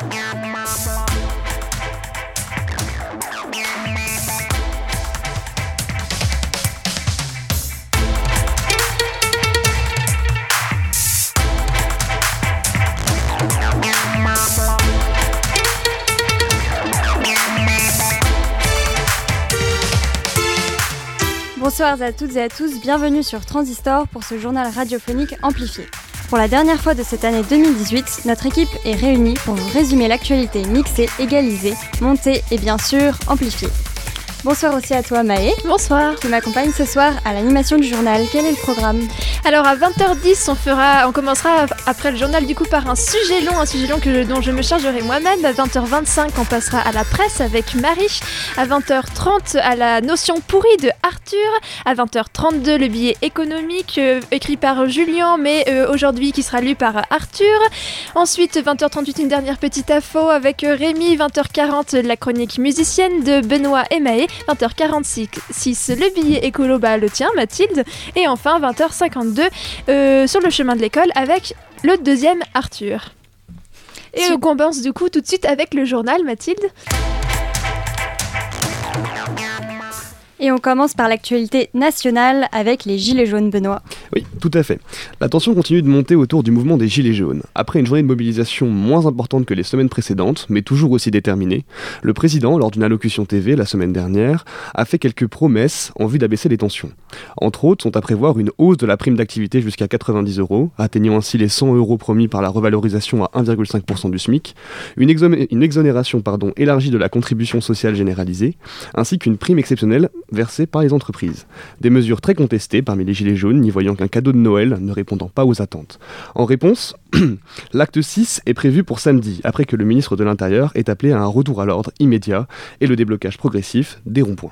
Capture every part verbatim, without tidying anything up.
Bonsoir à toutes et à tous, bienvenue sur Transistor pour ce journal radiophonique amplifié. Pour la dernière fois de cette année deux mille dix-huit, notre équipe est réunie pour vous résumer l'actualité mixée, égalisée, montée et bien sûr amplifiée. Bonsoir aussi à toi Maë. Bonsoir. Qui m'accompagne ce soir à l'animation du journal. Quel est le programme ? Alors à vingt heures dix, on, fera, on commencera après le journal du coup par un sujet long, un sujet long que, dont je me chargerai moi-même. À vingt heures vingt-cinq, on passera à la presse avec Marie. À vingt heures trente, à la notion pourrie de Arthur. À vingt heures trente-deux, le billet économique euh, écrit par Julien, mais euh, aujourd'hui qui sera lu par Arthur. Ensuite, vingt heures trente-huit, une dernière petite info avec euh, Rémi. vingt heures quarante, la chronique musicienne de Benoît et Maë. vingt heures quarante-six, le billet écolo, bah, le tien Mathilde. Et enfin vingt heures cinquante-deux, euh, sur le chemin de l'école avec le deuxième Arthur. Et on commence du coup tout de suite avec le journal Mathilde. Et on commence par l'actualité nationale avec les Gilets jaunes, Benoît. Oui, tout à fait. La tension continue de monter autour du mouvement des Gilets jaunes. Après une journée de mobilisation moins importante que les semaines précédentes, mais toujours aussi déterminée, le président, lors d'une allocution T V la semaine dernière, a fait quelques promesses en vue d'abaisser les tensions. Entre autres, sont à prévoir une hausse de la prime d'activité jusqu'à quatre-vingt-dix euros, atteignant ainsi les cent euros promis par la revalorisation à un virgule cinq pour cent du SMIC, une, exom- une exonération pardon, élargie de la contribution sociale généralisée, ainsi qu'une prime exceptionnelle versés par les entreprises. Des mesures très contestées parmi les Gilets jaunes, n'y voyant qu'un cadeau de Noël ne répondant pas aux attentes. En réponse, l'acte six est prévu pour samedi, après que le ministre de l'Intérieur ait appelé à un retour à l'ordre immédiat et le déblocage progressif des ronds-points.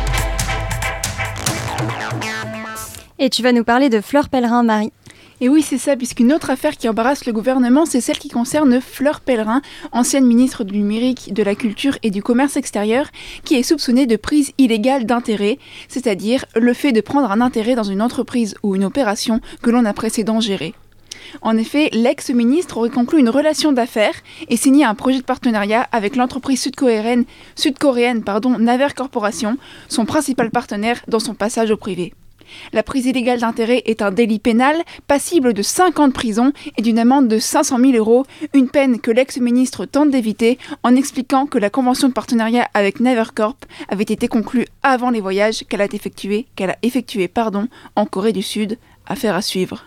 Et tu vas nous parler de Fleur Pellerin, Marie. Et oui, c'est ça, puisqu'une autre affaire qui embarrasse le gouvernement, c'est celle qui concerne Fleur Pellerin, ancienne ministre du numérique, de la culture et du commerce extérieur, qui est soupçonnée de prise illégale d'intérêt, c'est-à-dire le fait de prendre un intérêt dans une entreprise ou une opération que l'on a précédemment gérée. En effet, l'ex-ministre aurait conclu une relation d'affaires et signé un projet de partenariat avec l'entreprise sud-coréenne, sud-coréenne pardon, Naver Corporation, son principal partenaire dans son passage au privé. La prise illégale d'intérêt est un délit pénal, passible de cinq ans de prison et d'une amende de cinq cent mille euros, une peine que l'ex-ministre tente d'éviter en expliquant que la convention de partenariat avec Navercorp avait été conclue avant les voyages qu'elle a effectués, qu'elle a effectués pardon, en Corée du Sud. Affaire à suivre.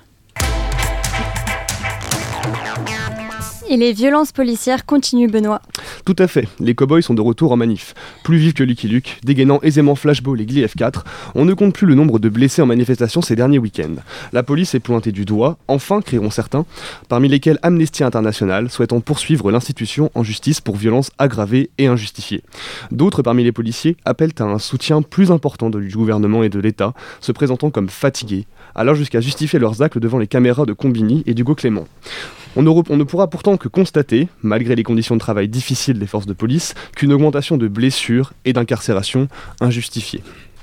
Et les violences policières continuent, Benoît. Tout à fait, les cow-boys sont de retour en manif. Plus vifs que Lucky Luke, dégainant aisément Flashball et Glee F quatre, on ne compte plus le nombre de blessés en manifestation ces derniers week-ends. La police est pointée du doigt, enfin crieront certains, parmi lesquels Amnesty International, souhaitant poursuivre l'institution en justice pour violences aggravées et injustifiées. D'autres parmi les policiers appellent à un soutien plus important du gouvernement et de l'État, se présentant comme fatigués, allant jusqu'à justifier leurs actes devant les caméras de Combini et d'Hugo Clément. On ne, on ne pourra pourtant que constater, malgré les conditions de travail difficiles des forces de police, qu'une augmentation de blessures et d'incarcération injustifiée.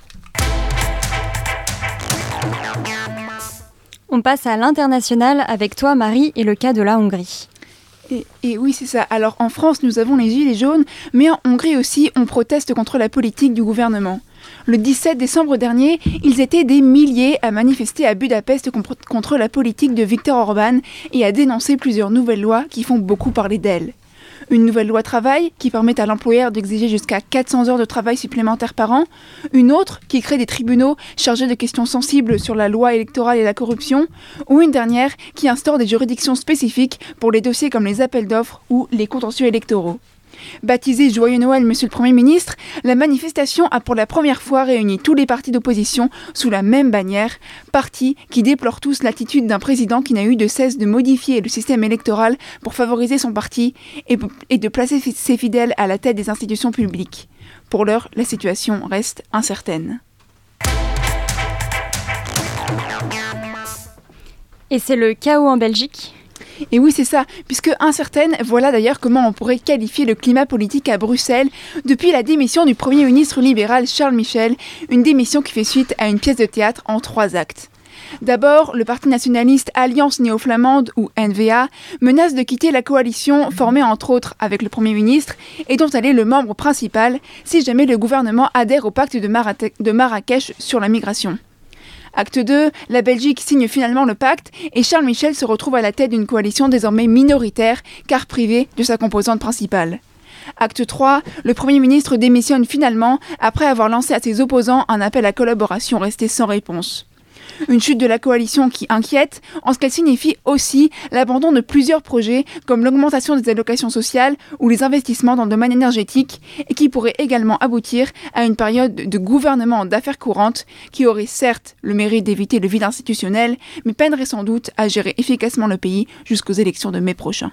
On passe à l'international avec toi, Marie, et le cas de la Hongrie. Et, et oui, c'est ça. Alors en France, nous avons les Gilets jaunes, mais en Hongrie aussi, on proteste contre la politique du gouvernement. Le dix-sept décembre dernier, ils étaient des milliers à manifester à Budapest contre la politique de Viktor Orban et à dénoncer plusieurs nouvelles lois qui font beaucoup parler d'elles. Une nouvelle loi travail qui permet à l'employeur d'exiger jusqu'à quatre cents heures de travail supplémentaires par an. Une autre qui crée des tribunaux chargés de questions sensibles sur la loi électorale et la corruption. Ou une dernière qui instaure des juridictions spécifiques pour les dossiers comme les appels d'offres ou les contentieux électoraux. Baptisée Joyeux Noël, Monsieur le Premier ministre, la manifestation a pour la première fois réuni tous les partis d'opposition sous la même bannière, partis qui déplorent tous l'attitude d'un président qui n'a eu de cesse de modifier le système électoral pour favoriser son parti et, et de placer ses fidèles à la tête des institutions publiques. Pour l'heure, la situation reste incertaine. Et c'est le chaos en Belgique ? Et oui, c'est ça, puisque incertaine, voilà d'ailleurs comment on pourrait qualifier le climat politique à Bruxelles depuis la démission du Premier ministre libéral Charles Michel, une démission qui fait suite à une pièce de théâtre en trois actes. D'abord, le parti nationaliste Alliance néo-flamande, ou N V A, menace de quitter la coalition formée entre autres avec le Premier ministre et dont elle est le membre principal si jamais le gouvernement adhère au pacte de, Mara- de Marrakech sur la migration. Acte deux, la Belgique signe finalement le pacte et Charles Michel se retrouve à la tête d'une coalition désormais minoritaire car privée de sa composante principale. Acte trois, le Premier ministre démissionne finalement après avoir lancé à ses opposants un appel à collaboration resté sans réponse. Une chute de la coalition qui inquiète, en ce qu'elle signifie aussi l'abandon de plusieurs projets comme l'augmentation des allocations sociales ou les investissements dans le domaine énergétique et qui pourrait également aboutir à une période de gouvernement d'affaires courantes qui aurait certes le mérite d'éviter le vide institutionnel, mais peinerait sans doute à gérer efficacement le pays jusqu'aux élections de mai prochain.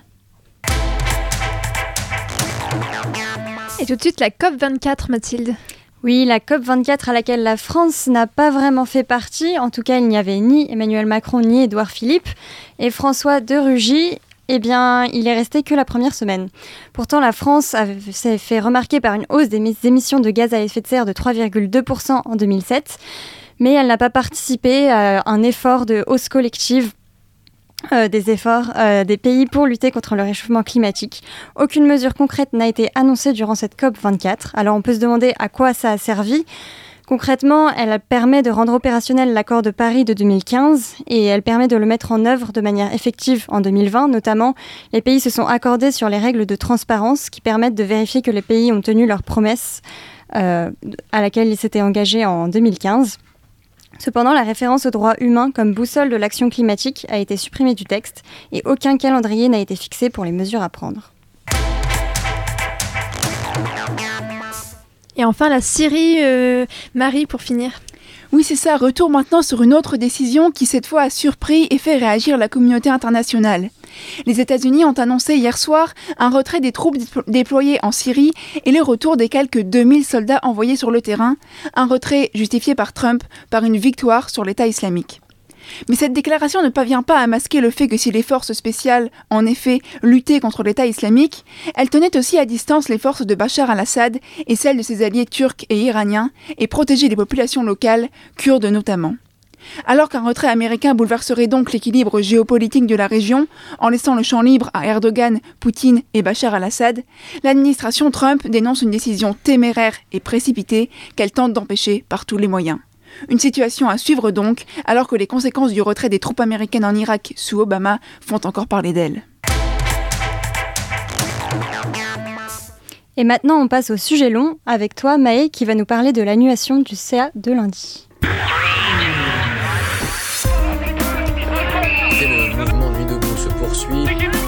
Et tout de suite, la C O P vingt-quatre, Mathilde. Oui, la C O P vingt-quatre à laquelle la France n'a pas vraiment fait partie. En tout cas, il n'y avait ni Emmanuel Macron ni Édouard Philippe. Et François de Rugy, eh bien, il est resté que la première semaine. Pourtant, la France s'est fait remarquer par une hausse des émissions de gaz à effet de serre de trois virgule deux pour cent en deux mille sept. Mais elle n'a pas participé à un effort de hausse collective Euh, des efforts euh, des pays pour lutter contre le réchauffement climatique. Aucune mesure concrète n'a été annoncée durant cette C O P vingt-quatre. Alors on peut se demander à quoi ça a servi. Concrètement, elle permet de rendre opérationnel l'accord de Paris de deux mille quinze et elle permet de le mettre en œuvre de manière effective en deux mille vingt. Notamment, les pays se sont accordés sur les règles de transparence qui permettent de vérifier que les pays ont tenu leurs promesses euh, à laquelle ils s'étaient engagés en deux mille quinze. Cependant, la référence aux droits humains comme boussole de l'action climatique a été supprimée du texte et aucun calendrier n'a été fixé pour les mesures à prendre. Et enfin, la Syrie, euh, Marie, pour finir. Oui, c'est ça. Retour maintenant sur une autre décision qui, cette fois, a surpris et fait réagir la communauté internationale. Les États-Unis ont annoncé hier soir un retrait des troupes déployées en Syrie et le retour des quelques deux mille soldats envoyés sur le terrain, un retrait justifié par Trump par une victoire sur l'État islamique. Mais cette déclaration ne parvient pas à masquer le fait que si les forces spéciales, en effet, luttaient contre l'État islamique, elles tenaient aussi à distance les forces de Bachar al-Assad et celles de ses alliés turcs et iraniens et protégeaient les populations locales, kurdes notamment. Alors qu'un retrait américain bouleverserait donc l'équilibre géopolitique de la région, en laissant le champ libre à Erdogan, Poutine et Bachar al-Assad, l'administration Trump dénonce une décision téméraire et précipitée qu'elle tente d'empêcher par tous les moyens. Une situation à suivre donc, alors que les conséquences du retrait des troupes américaines en Irak sous Obama font encore parler d'elles. Et maintenant, on passe au sujet long avec toi, Maë, qui va nous parler de l'annulation du C A de lundi. Le mouvement Nuit debout se poursuit.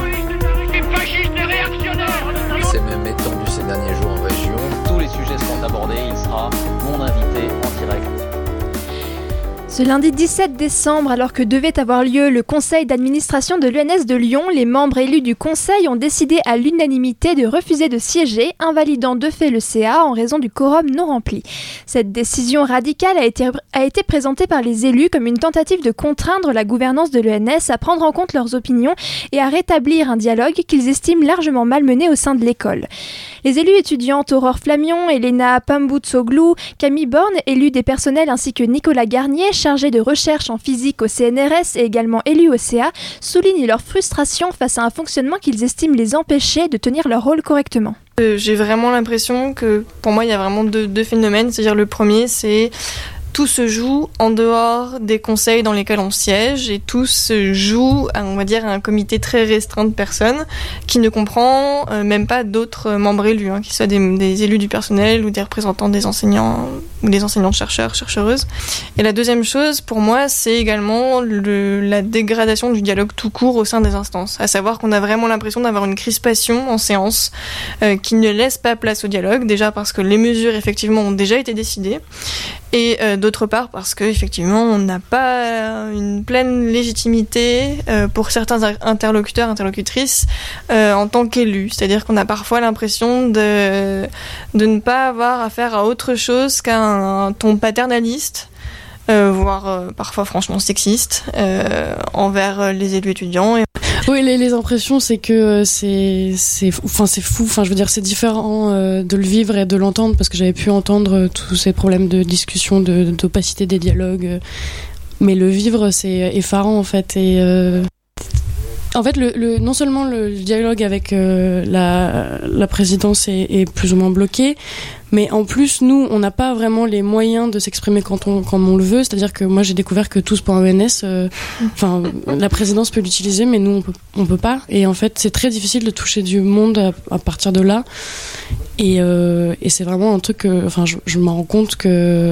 Il s'est même étendu ces derniers jours en région. Tous les sujets seront abordés, il sera mon invité en direct. Ce lundi dix-sept décembre, alors que devait avoir lieu le conseil d'administration de l'U N S de Lyon, les membres élus du conseil ont décidé à l'unanimité de refuser de siéger, invalidant de fait le C A en raison du quorum non rempli. Cette décision radicale a été, a été présentée par les élus comme une tentative de contraindre la gouvernance de l'E N S à prendre en compte leurs opinions et à rétablir un dialogue qu'ils estiment largement malmené au sein de l'école. Les élus étudiantes Aurore Flamion, Elena Pamboutsoglu, Camille Borne, élus des personnels ainsi que Nicolas Garnier, chargé de recherche en physique au C N R S et également élu au C A, soulignent leur frustration face à un fonctionnement qu'ils estiment les empêcher de tenir leur rôle correctement. Euh, j'ai vraiment l'impression que pour moi il y a vraiment deux, deux phénomènes, c'est-à-dire le premier c'est tout se joue en dehors des conseils dans lesquels on siège et tout se joue, à, on va dire, à un comité très restreint de personnes qui ne comprend euh, même pas d'autres membres élus, hein, qu'ils soient des, des élus du personnel ou des représentants des enseignants ou des enseignants chercheurs, chercheuses. Et la deuxième chose, pour moi, c'est également le, la dégradation du dialogue tout court au sein des instances, à savoir qu'on a vraiment l'impression d'avoir une crispation en séance euh, qui ne laisse pas place au dialogue, déjà parce que les mesures effectivement ont déjà été décidées et euh, d'autre part parce qu'effectivement on n'a pas une pleine légitimité euh, pour certains interlocuteurs, interlocutrices euh, en tant qu'élus, c'est-à-dire qu'on a parfois l'impression de, de ne pas avoir affaire à autre chose qu'à un ton paternaliste, euh, voire euh, parfois franchement sexiste euh, envers les élus étudiants. Et... Oui, les, les impressions, c'est que c'est, c'est, enfin, c'est fou. Enfin, je veux dire, c'est différent euh, de le vivre et de l'entendre parce que j'avais pu entendre euh, tous ces problèmes de discussion, de, d'opacité des dialogues. Euh, mais le vivre, c'est effarant en fait. Et euh, en fait, le, le, non seulement le dialogue avec euh, la, la présidence est, est plus ou moins bloqué, mais en plus, nous, on n'a pas vraiment les moyens de s'exprimer quand on, quand on le veut. C'est-à-dire que moi, j'ai découvert que tous point E N S, enfin, euh, la présidence peut l'utiliser, mais nous, on peut, on peut pas. Et en fait, c'est très difficile de toucher du monde à, à partir de là. Et, euh, et c'est vraiment un truc que, enfin, je, je me rends compte que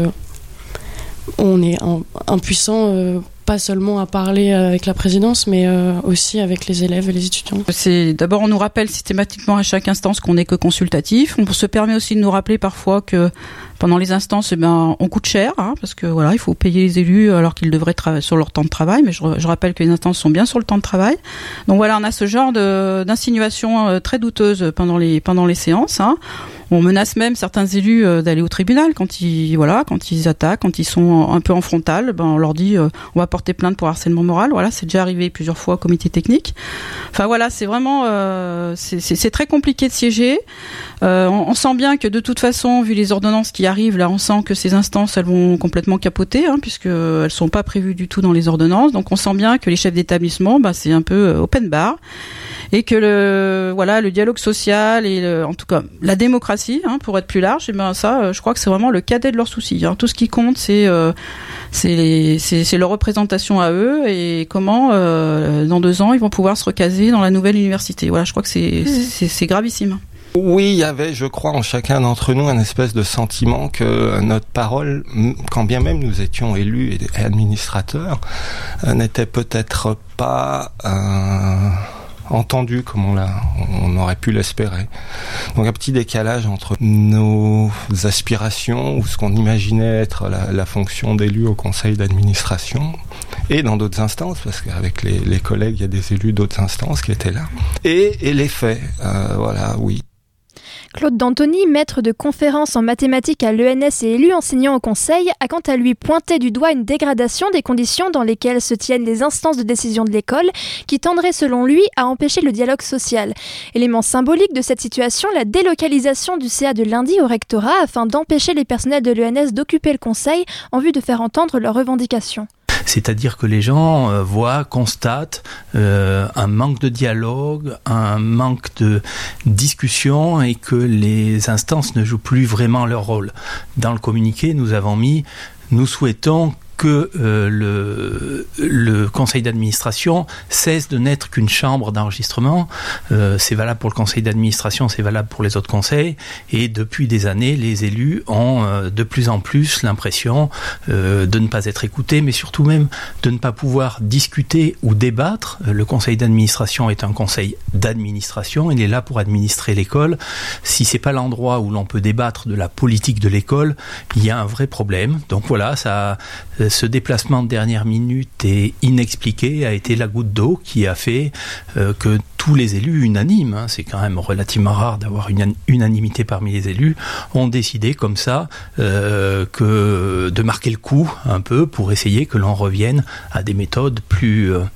on est un, impuissant. Euh, pas seulement à parler avec la présidence, mais euh, aussi avec les élèves et les étudiants. C'est, d'abord, on nous rappelle systématiquement à chaque instance qu'on n'est que consultatif. On se permet aussi de nous rappeler parfois que pendant les instances, eh ben, on coûte cher, hein, parce que voilà, il faut payer les élus alors qu'ils devraient travailler sur leur temps de travail. Mais je, je rappelle que les instances sont bien sur le temps de travail. Donc voilà, on a ce genre de, d'insinuations euh, très douteuses pendant les pendant les séances. Hein. On menace même certains élus euh, d'aller au tribunal quand ils voilà, quand ils attaquent, quand ils sont un peu en frontal. Ben on leur dit, euh, on va porter plainte pour harcèlement moral. Voilà, c'est déjà arrivé plusieurs fois au comité technique. Enfin voilà, c'est vraiment euh, c'est, c'est, c'est très compliqué de siéger. Euh, on, on sent bien que de toute façon, vu les ordonnances qui arrivent, là, on sent que ces instances, elles vont complètement capoter, hein, puisque elles sont pas prévues du tout dans les ordonnances. Donc on sent bien que les chefs d'établissement, bah, c'est un peu open bar, et que le voilà, le dialogue social et le, en tout cas la démocratie, hein, pour être plus large, et ben ça, je crois que c'est vraiment le cadet de leurs soucis. Hein. Tout ce qui compte, c'est euh, c'est, les, c'est c'est leur représentation à eux et comment euh, dans deux ans ils vont pouvoir se recaser dans la nouvelle université. Voilà, je crois que c'est mmh. c'est, c'est gravissime. Oui, il y avait, je crois, en chacun d'entre nous un espèce de sentiment que notre parole, quand bien même nous étions élus et administrateurs, n'était peut-être pas euh, entendue comme on, l'a, on aurait pu l'espérer. Donc un petit décalage entre nos aspirations ou ce qu'on imaginait être la, la fonction d'élu au conseil d'administration et dans d'autres instances, parce qu'avec les, les collègues, il y a des élus d'autres instances qui étaient là. Et, et les faits, euh, voilà, oui. Claude D'Antoni, maître de conférences en mathématiques à l'E N S et élu enseignant au Conseil, a quant à lui pointé du doigt une dégradation des conditions dans lesquelles se tiennent les instances de décision de l'école, qui tendrait selon lui à empêcher le dialogue social. Élément symbolique de cette situation, la délocalisation du C A de lundi au rectorat afin d'empêcher les personnels de l'E N S d'occuper le Conseil en vue de faire entendre leurs revendications. C'est-à-dire que les gens euh, voient, constatent euh, un manque de dialogue, un manque de discussion et que les instances ne jouent plus vraiment leur rôle. Dans le communiqué, nous avons mis « Nous souhaitons que euh, le, le conseil d'administration cesse de n'être qu'une chambre d'enregistrement. Euh, c'est valable pour le conseil d'administration, c'est valable pour les autres conseils. Et depuis des années, les élus ont euh, de plus en plus l'impression euh, de ne pas être écoutés, mais surtout même de ne pas pouvoir discuter ou débattre. Le conseil d'administration est un conseil d'administration. Il est là pour administrer l'école. Si c'est pas l'endroit où l'on peut débattre de la politique de l'école, il y a un vrai problème. Donc voilà, ça... Ce déplacement de dernière minute et inexpliqué a été la goutte d'eau qui a fait euh, que tous les élus unanimes, hein, c'est quand même relativement rare d'avoir une unanimité parmi les élus, ont décidé comme ça euh, que de marquer le coup un peu pour essayer que l'on revienne à des méthodes plus, euh,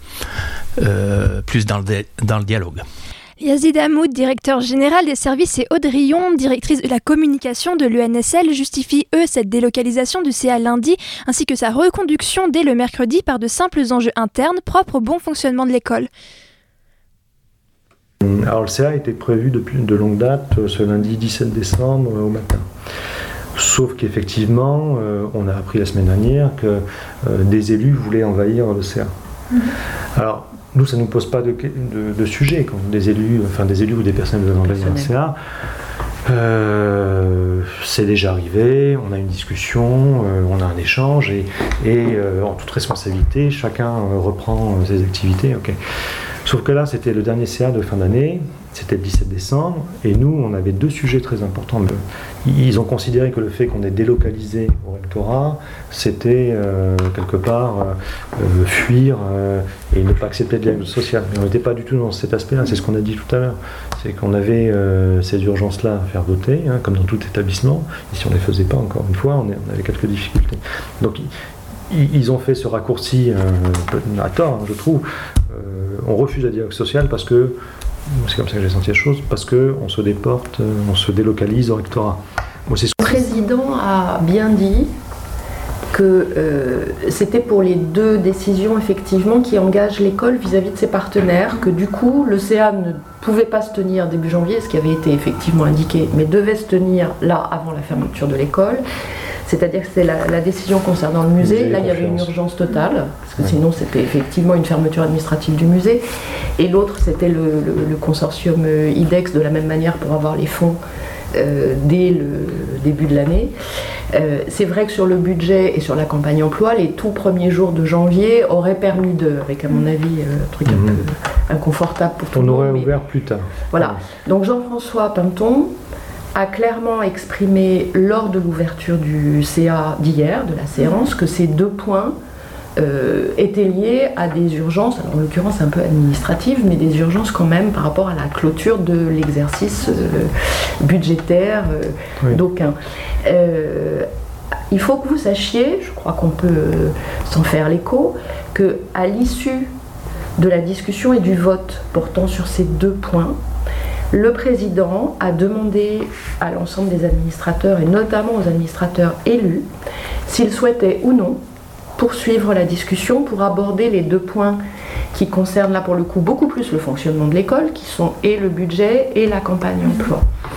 euh, plus dans, le, dans le dialogue. Yazid Hamoud, directeur général des services, et Aude Rion, directrice de la communication de l'E N S L, justifient eux cette délocalisation du C A lundi ainsi que sa reconduction dès le mercredi par de simples enjeux internes propres au bon fonctionnement de l'école. Alors le C A était prévu depuis de longue date ce lundi dix-sept décembre au matin. Sauf qu'effectivement, euh, on a appris la semaine dernière que euh, des élus voulaient envahir le C A. Mmh. Alors, nous, ça ne nous pose pas de, de, de sujet quand des élus, enfin des élus ou des personnes veulent envahir le C A. Euh, c'est déjà arrivé, on a une discussion, euh, on a un échange et, et euh, en toute responsabilité, chacun euh, reprend euh, ses activités. Okay. Sauf que là, c'était le dernier C A de fin d'année, c'était le dix-sept décembre, et nous, on avait deux sujets très importants. Ils ont considéré que le fait qu'on ait délocalisé au rectorat, c'était euh, quelque part euh, fuir euh, et ne pas accepter le dialogue social. Mais on n'était pas du tout dans cet aspect-là, c'est ce qu'on a dit tout à l'heure. C'est qu'on avait euh, ces urgences-là à faire voter, hein, comme dans tout établissement, et si on ne les faisait pas, encore une fois, on, est, on avait quelques difficultés. Donc, ils ont fait ce raccourci euh, à tort, hein, je trouve. Euh, on refuse le dialogue social parce que, c'est comme ça que j'ai senti la chose, parce qu'on se déporte, on se délocalise au rectorat. Moi, c'est... Le président a bien dit que euh, c'était pour les deux décisions effectivement qui engagent l'école vis-à-vis de ses partenaires, que du coup le C A ne pouvait pas se tenir début janvier, ce qui avait été effectivement indiqué, mais devait se tenir là avant la fermeture de l'école. C'est-à-dire que c'était la, la décision concernant le musée. Là, il y avait une urgence totale, parce que sinon c'était effectivement une fermeture administrative du musée. Et l'autre, c'était le, le, le consortium I D E X de la même manière pour avoir les fonds euh, dès le début de l'année. Euh, c'est vrai que sur le budget et sur la campagne emploi, les tout premiers jours de janvier auraient permis de, avec à mon avis un truc un mmh. peu inconfortable pour tout le monde. On aurait mais... ouvert plus tard. Voilà. Donc Jean-François Pinton a clairement exprimé lors de l'ouverture du C A d'hier, de la séance, que ces deux points euh, étaient liés à des urgences, alors en l'occurrence un peu administratives, mais des urgences quand même par rapport à la clôture de l'exercice euh, budgétaire euh, oui. d'aucuns. Euh, il faut que vous sachiez, je crois qu'on peut euh, s'en faire l'écho, qu'à l'issue de la discussion et du vote portant sur ces deux points, le président a demandé à l'ensemble des administrateurs, et notamment aux administrateurs élus, s'ils souhaitaient ou non poursuivre la discussion pour aborder les deux points qui concernent là pour le coup beaucoup plus le fonctionnement de l'école, qui sont et le budget et la campagne emploi.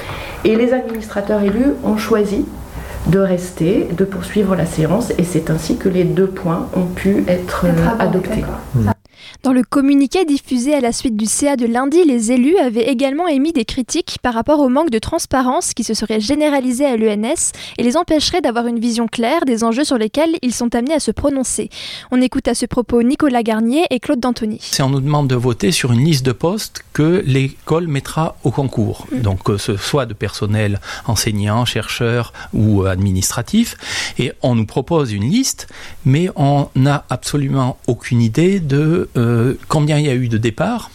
Et les administrateurs élus ont choisi de rester, de poursuivre la séance, et c'est ainsi que les deux points ont pu être, être adoptés. Mmh. Dans le communiqué diffusé à la suite du C A de lundi, les élus avaient également émis des critiques par rapport au manque de transparence qui se serait généralisé à l'E N S et les empêcherait d'avoir une vision claire des enjeux sur lesquels ils sont amenés à se prononcer. On écoute à ce propos Nicolas Garnier et Claude D'Antoni. C'est on nous demande de voter sur une liste de postes que l'école mettra au concours, mmh. donc que ce soit de personnel enseignant, chercheur ou administratif, et on nous propose une liste, mais on n'a absolument aucune idée de euh, combien il y a eu de départs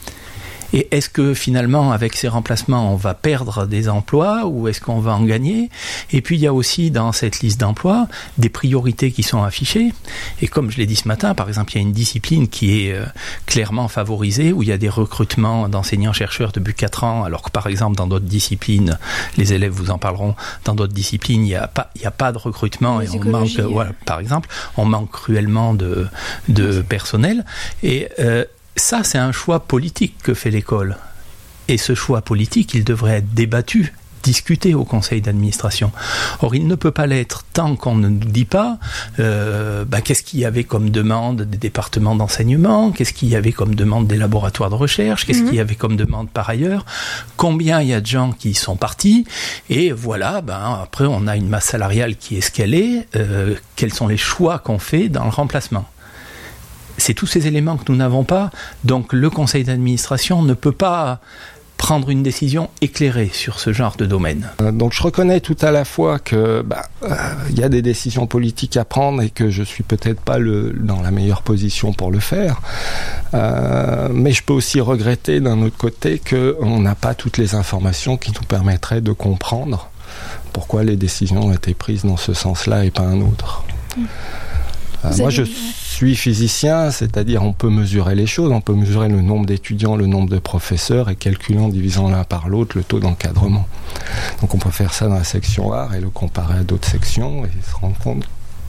et est-ce que finalement avec ces remplacements on va perdre des emplois ou est-ce qu'on va en gagner. Et puis il y a aussi dans cette liste d'emplois des priorités qui sont affichées et comme je l'ai dit ce matin, par exemple il y a une discipline qui est euh, clairement favorisée où il y a des recrutements d'enseignants-chercheurs depuis quatre ans alors que par exemple dans d'autres disciplines, les élèves vous en parleront, dans d'autres disciplines il n'y a pas, il y a pas de recrutement les et on manque, euh, voilà, par exemple on manque cruellement de, de personnel et euh, ça, c'est un choix politique que fait l'école. Et ce choix politique, il devrait être débattu, discuté au conseil d'administration. Or, il ne peut pas l'être tant qu'on ne nous dit pas euh, bah, qu'est-ce qu'il y avait comme demande des départements d'enseignement, qu'est-ce qu'il y avait comme demande des laboratoires de recherche, qu'est-ce mmh. qu'il y avait comme demande par ailleurs, combien il y a de gens qui sont partis, et voilà, ben, après, on a une masse salariale qui est ce qu'elle est, euh, quels sont les choix qu'on fait dans le remplacement. C'est tous ces éléments que nous n'avons pas, donc le conseil d'administration ne peut pas prendre une décision éclairée sur ce genre de domaine. Donc je reconnais tout à la fois que bah, euh, y a des décisions politiques à prendre et que je suis peut-être pas le, dans la meilleure position pour le faire, euh, mais je peux aussi regretter d'un autre côté qu'on n'a pas toutes les informations qui nous permettraient de comprendre pourquoi les décisions ont été prises dans ce sens-là et pas un autre. Mmh. Euh, moi, je suis physicien, c'est-à-dire on peut mesurer les choses, on peut mesurer le nombre d'étudiants, le nombre de professeurs et calculer en divisant l'un par l'autre le taux d'encadrement. Donc on peut faire ça dans la section art et le comparer à d'autres sections et se rendre compte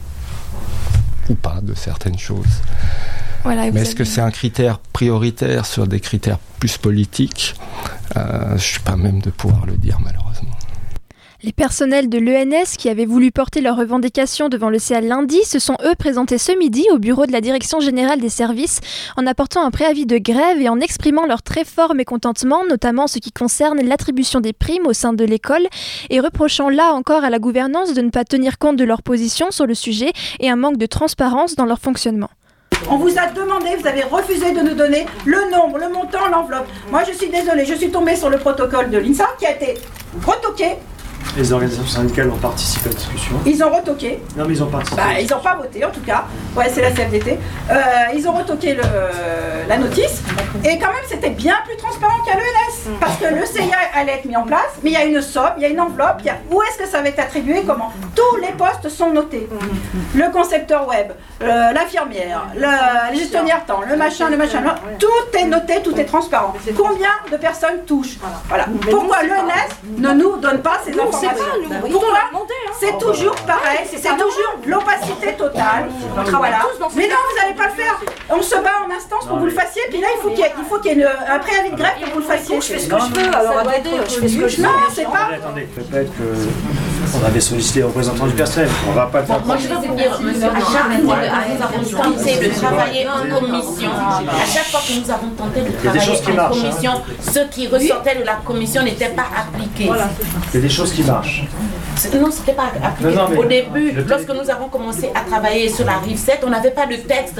ou pas de certaines choses. Voilà, mais est-ce que c'est un critère prioritaire sur des critères plus politiques ? euh, Je ne suis pas même de pouvoir le dire malheureusement. Les personnels de l'E N S qui avaient voulu porter leurs revendications devant le C A lundi se sont eux présentés ce midi au bureau de la Direction Générale des Services en apportant un préavis de grève et en exprimant leur très fort mécontentement, notamment en ce qui concerne l'attribution des primes au sein de l'école et reprochant là encore à la gouvernance de ne pas tenir compte de leur position sur le sujet et un manque de transparence dans leur fonctionnement. On vous a demandé, vous avez refusé de nous donner le nombre, le montant, l'enveloppe. Moi je suis désolée, je suis tombée sur le protocole de l'INSA qui a été retoqué. Les organisations syndicales ont participé à la discussion. Ils ont retoqué. Non, mais ils ont participé. Bah, ils n'ont pas voté, en tout cas. Ouais, c'est la C F D T. Euh, ils ont retoqué le, la notice. Et quand même, c'était bien plus transparent qu'à l'E N S. Parce que le C I A allait être mis en place, mais il y a une somme, il y a une enveloppe. Il y a... Où est-ce que ça va être attribué, comment ? Tout tous les postes sont notés. Le concepteur web, euh, l'infirmière, le gestionnaire temps, le machin, le machin, le... tout est noté, tout est transparent. Combien de personnes touchent? Voilà. Pourquoi l'E N S ne nous donne pas ces informations? Pourquoi? C'est toujours pareil, c'est toujours de l'opacité totale. Voilà. Mais non, vous n'allez pas le faire. On se bat en instance pour que vous le fassiez, puis là il faut qu'il y ait, il faut qu'il y ait une, un préavis de grève pour que vous le fassiez. Je fais ce que je veux, alors attendez, je fais ce que je veux. Non, c'est pas... Attendez, peut-être qu'on avait sollicité les représentants du personnel. On va pas le faire. Moi je vais vous dire, monsieur, à chaque fois que nous avons tenté de travailler en commission, à chaque fois que nous avons tenté de travailler en commission, ce qui ressortait de la commission n'était pas appliqué. Il y a des choses qui marchent. Non, c'était pas appliqué. Non, non, Au début, lorsque nous avons commencé à travailler sur la rive sept, on n'avait pas de texte.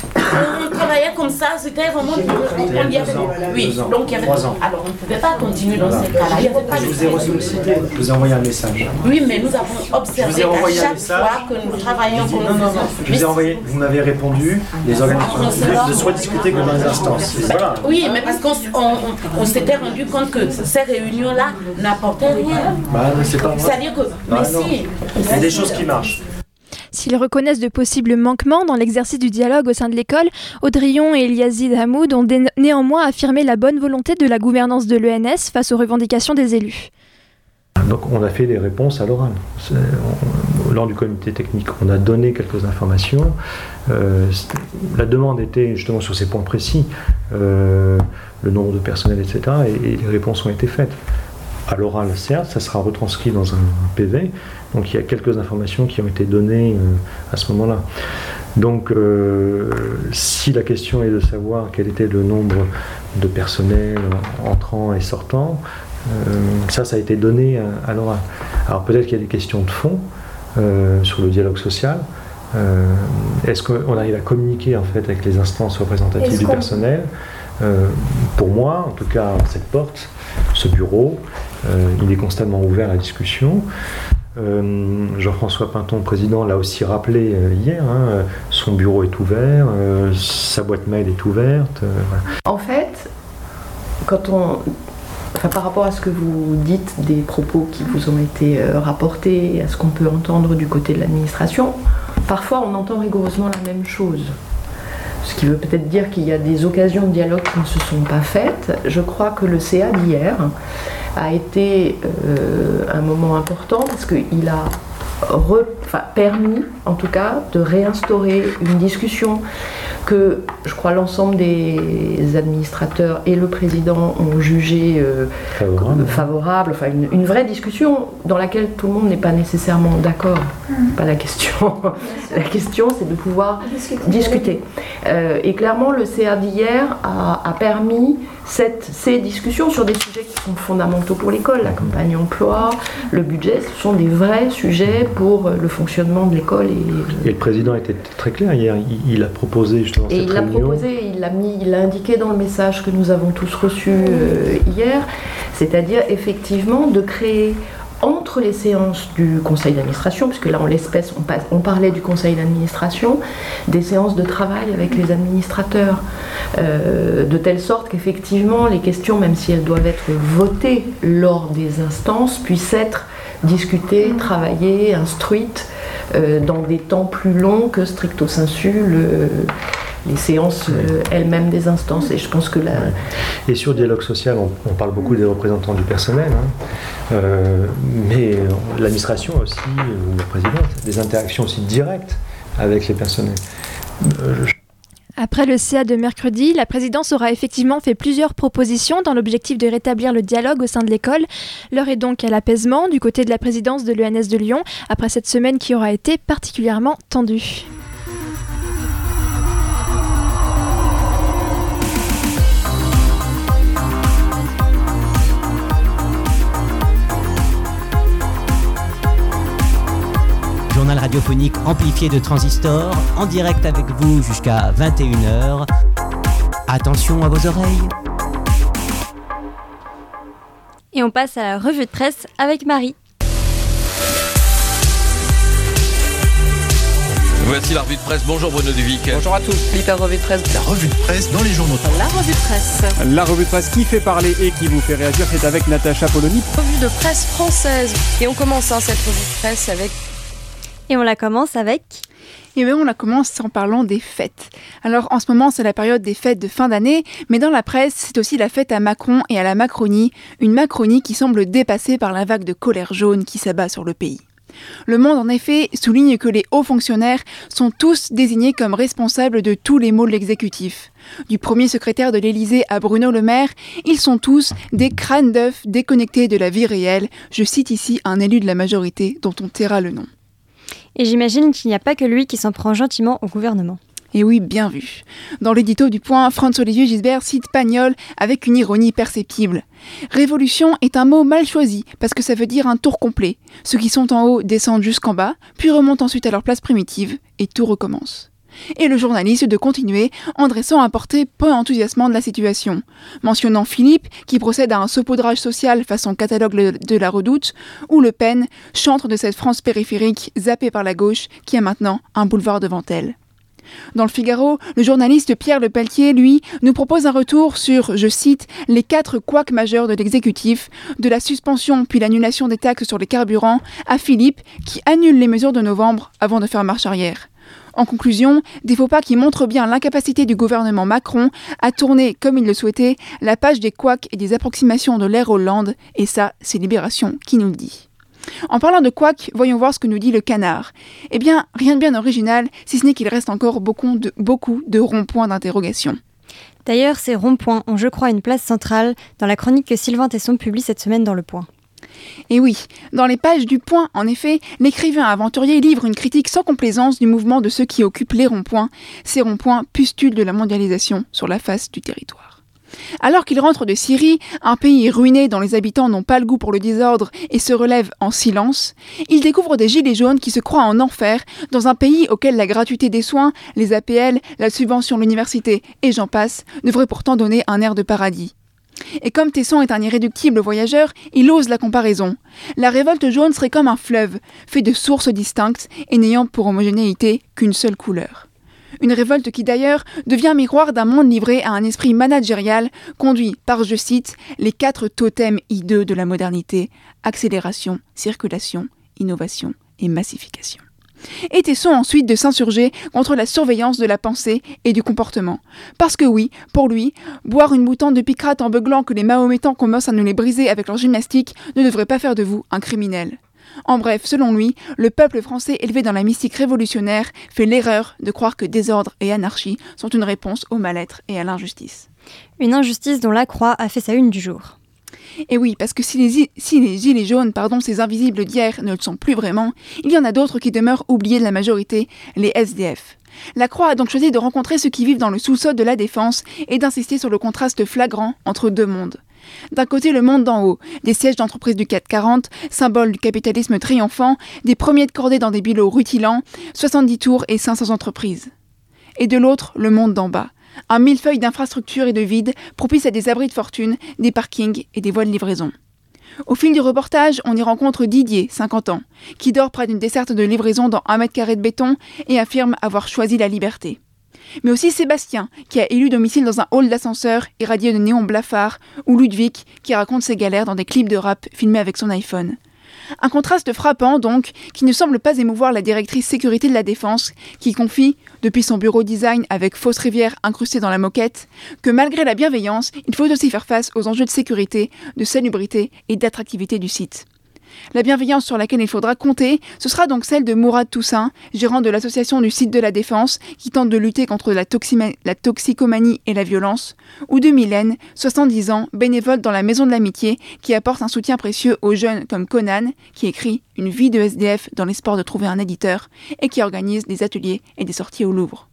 On travaillait comme ça, c'était vraiment... On, on y avait, oui, donc il y avait... Alors on ne pouvait pas continuer dans ces cas-là. Il y avait pas je de vous ai ressollicité, je vous ai envoyé un message. Oui, mais nous avons observé à chaque fois que nous travaillions comme non, non, non. Je vous ai envoyé, vous m'avez répondu, les organisations ne soient discutées que dans les instances. Voilà. Oui, mais parce qu'on on, on, on s'était rendu compte que ces réunions-là n'apportaient rien. Bah, c'est pas C'est-à-dire que... Bah, mais non. si... Il y a des choses qui marchent. S'ils reconnaissent de possibles manquements dans l'exercice du dialogue au sein de l'école, Audrillon et Eliazid Hamoud ont dé- néanmoins affirmé la bonne volonté de la gouvernance de l'E N S face aux revendications des élus. Donc on a fait des réponses à l'oral. C'est, on, lors du comité technique, on a donné quelques informations. Euh, la demande était justement sur ces points précis, euh, le nombre de personnel, et cetera. Et, et les réponses ont été faites. À l'oral, certes, ça sera retranscrit dans un P V. Donc il y a quelques informations qui ont été données euh, à ce moment-là. Donc euh, si la question est de savoir quel était le nombre de personnel entrant et sortant, euh, ça, ça a été donné à, à l'oral. Alors peut-être qu'il y a des questions de fond euh, sur le dialogue social. Euh, est-ce qu'on arrive à communiquer en fait avec les instances représentatives du personnel? euh, Pour moi, en tout cas, cette porte, ce bureau, euh, il est constamment ouvert à la discussion. Euh, Jean-François Pinton, président, l'a aussi rappelé euh, hier, hein, son bureau est ouvert, euh, sa boîte mail est ouverte. Euh, voilà. En fait, quand on, enfin, par rapport à ce que vous dites, des propos qui vous ont été euh, rapportés, à ce qu'on peut entendre du côté de l'administration, parfois on entend rigoureusement la même chose. Ce qui veut peut-être dire qu'il y a des occasions de dialogue qui ne se sont pas faites. Je crois que le C A d'hier a été euh, un moment important parce qu'il a re, enfin, permis, en tout cas, de réinstaurer une discussion que, je crois, l'ensemble des administrateurs et le président ont jugé euh, favorable, favorable enfin, une, une vraie discussion dans laquelle tout le monde n'est pas nécessairement d'accord. Mmh. Pas la question. La question, c'est de pouvoir discuter. discuter. Euh, et clairement, le C A d'hier a, a permis cette, ces discussions sur des sujets qui sont fondamentaux pour l'école, la campagne emploi, le budget, ce sont des vrais sujets pour le fonctionnement de l'école. Et, et le président était très clair hier, il, il a proposé justement et cette il l'a réunion. proposé, il l'a mis, il l'a indiqué dans le message que nous avons tous reçu euh, hier, c'est-à-dire effectivement de créer entre les séances du conseil d'administration, puisque là en l'espèce on, passe, on parlait du conseil d'administration, des séances de travail avec les administrateurs, euh, de telle sorte qu'effectivement les questions, même si elles doivent être votées lors des instances, puissent être discutées, travaillées, instruites euh, dans des temps plus longs que stricto sensu le, les séances euh, elles-mêmes des instances. Et je pense que là... Et sur le dialogue social, on, on parle beaucoup des représentants du personnel, hein, euh, mais l'administration aussi, ou le président, des interactions aussi directes avec les personnels. Euh, je... Après le C A de mercredi, la présidence aura effectivement fait plusieurs propositions dans l'objectif de rétablir le dialogue au sein de l'école. L'heure est donc à l'apaisement du côté de la présidence de l'E N S de Lyon, après cette semaine qui aura été particulièrement tendue. Journal radiophonique amplifié de Transistor, en direct avec vous jusqu'à vingt et une heures. Attention à vos oreilles. Et on passe à la revue de presse avec Marie. Voici la revue de presse. Bonjour Bruno Duvic. Bonjour à tous. L'hyper revue de presse. La revue de presse dans les journaux. La revue de presse. La revue de presse qui fait parler et qui vous fait réagir, c'est avec Natacha Polony. Revue de presse française. Et on commence hein, cette revue de presse avec Et on la commence avec... Et bien on la commence en parlant des fêtes. Alors en ce moment c'est la période des fêtes de fin d'année, mais dans la presse c'est aussi la fête à Macron et à la Macronie, une Macronie qui semble dépassée par la vague de colère jaune qui s'abat sur le pays. Le Monde en effet souligne que les hauts fonctionnaires sont tous désignés comme responsables de tous les maux de l'exécutif. Du premier secrétaire de l'Élysée à Bruno Le Maire, ils sont tous des crânes d'œufs déconnectés de la vie réelle. Je cite ici un élu de la majorité dont on taira le nom. Et j'imagine qu'il n'y a pas que lui qui s'en prend gentiment au gouvernement. Et oui, bien vu. Dans l'édito du Point, François-Olivier Gisbert cite Pagnol avec une ironie perceptible. Révolution est un mot mal choisi parce que ça veut dire un tour complet. Ceux qui sont en haut descendent jusqu'en bas, puis remontent ensuite à leur place primitive et tout recommence. Et le journaliste de continuer en dressant un portrait peu enthousiasmant de la situation, mentionnant Philippe qui procède à un saupoudrage social façon catalogue de la Redoute, ou Le Pen, chantre de cette France périphérique zappée par la gauche qui a maintenant un boulevard devant elle. Dans le Figaro, le journaliste Pierre Lepelletier, lui, nous propose un retour sur, je cite, les quatre couacs majeurs de l'exécutif, de la suspension puis l'annulation des taxes sur les carburants, à Philippe qui annule les mesures de novembre avant de faire marche arrière. En conclusion, des faux pas qui montrent bien l'incapacité du gouvernement Macron à tourner, comme il le souhaitait, la page des couacs et des approximations de l'ère Hollande, et ça, c'est Libération qui nous le dit. En parlant de couac, voyons voir ce que nous dit le Canard. Eh bien, rien de bien original, si ce n'est qu'il reste encore beaucoup de, beaucoup de ronds-points d'interrogation. D'ailleurs, ces ronds-points ont, je crois, une place centrale dans la chronique que Sylvain Tesson publie cette semaine dans Le Point. Et oui, dans les pages du Point, en effet, l'écrivain aventurier livre une critique sans complaisance du mouvement de ceux qui occupent les ronds-points, ces ronds-points pustules de la mondialisation sur la face du territoire. Alors qu'il rentre de Syrie, un pays ruiné dont les habitants n'ont pas le goût pour le désordre et se relèvent en silence, il découvre des gilets jaunes qui se croient en enfer dans un pays auquel la gratuité des soins, les A P L, la subvention de l'université et j'en passe devraient pourtant donner un air de paradis. Et comme Tesson est un irréductible voyageur, il ose la comparaison. La révolte jaune serait comme un fleuve, fait de sources distinctes et n'ayant pour homogénéité qu'une seule couleur. Une révolte qui d'ailleurs devient miroir d'un monde livré à un esprit managérial conduit par, je cite, les quatre totems hideux de la modernité, accélération, circulation, innovation et massification. Et Tesson ensuite de s'insurger contre la surveillance de la pensée et du comportement. Parce que oui, pour lui, boire une boutante de picrate en beuglant que les mahométans commencent à nous les briser avec leur gymnastique ne devrait pas faire de vous un criminel. En bref, selon lui, le peuple français élevé dans la mystique révolutionnaire fait l'erreur de croire que désordre et anarchie sont une réponse au mal-être et à l'injustice. Une injustice dont la Croix a fait sa une du jour. Et oui, parce que si les, si les gilets jaunes, pardon, ces invisibles d'hier, ne le sont plus vraiment, il y en a d'autres qui demeurent oubliés de la majorité, les S D F. La Croix a donc choisi de rencontrer ceux qui vivent dans le sous-sol de la Défense et d'insister sur le contraste flagrant entre deux mondes. D'un côté, le monde d'en haut, des sièges d'entreprises du CAC quarante, symbole du capitalisme triomphant, des premiers de cordée dans des bulots rutilants, soixante-dix tours et cinq cents entreprises. Et de l'autre, le monde d'en bas, un millefeuille d'infrastructures et de vide, propice à des abris de fortune, des parkings et des voies de livraison. Au fil du reportage, on y rencontre Didier, cinquante ans, qui dort près d'une desserte de livraison dans un mètre carré de béton et affirme avoir choisi la liberté. Mais aussi Sébastien, qui a élu domicile dans un hall d'ascenseur irradié de néons blafards, ou Ludwig, qui raconte ses galères dans des clips de rap filmés avec son iPhone. Un contraste frappant, donc, qui ne semble pas émouvoir la directrice sécurité de la Défense, qui confie, depuis son bureau design avec fausse rivière incrustée dans la moquette, que malgré la bienveillance, il faut aussi faire face aux enjeux de sécurité, de salubrité et d'attractivité du site. La bienveillance sur laquelle il faudra compter, ce sera donc celle de Mourad Toussaint, gérant de l'association du site de la Défense, qui tente de lutter contre la, toxima- la toxicomanie et la violence, ou de Mylène, soixante-dix ans, bénévole dans la Maison de l'Amitié, qui apporte un soutien précieux aux jeunes comme Conan, qui écrit « Une vie de S D F dans l'espoir de trouver un éditeur » et qui organise des ateliers et des sorties au Louvre.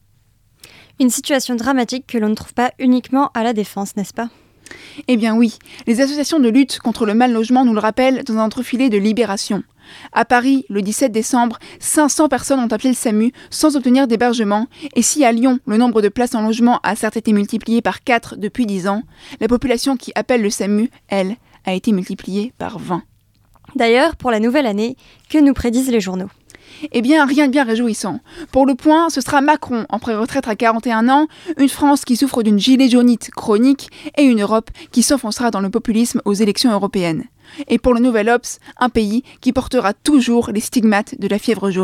Une situation dramatique que l'on ne trouve pas uniquement à la Défense, n'est-ce pas ? Eh bien oui, les associations de lutte contre le mal-logement nous le rappellent dans un entrefilet de Libération. À Paris, le dix-sept décembre, cinq cents personnes ont appelé le SAMU sans obtenir d'hébergement, et si à Lyon, le nombre de places en logement a certes été multiplié par quatre depuis dix ans, la population qui appelle le SAMU, elle, a été multipliée par vingt. D'ailleurs, pour la nouvelle année, que nous prédisent les journaux ? Eh bien, rien de bien réjouissant. Pour le Point, ce sera Macron en pré-retraite à quarante et un ans, une France qui souffre d'une gilet jaunite chronique et une Europe qui s'enfoncera dans le populisme aux élections européennes. Et pour le Nouvel Obs, un pays qui portera toujours les stigmates de la fièvre jaune.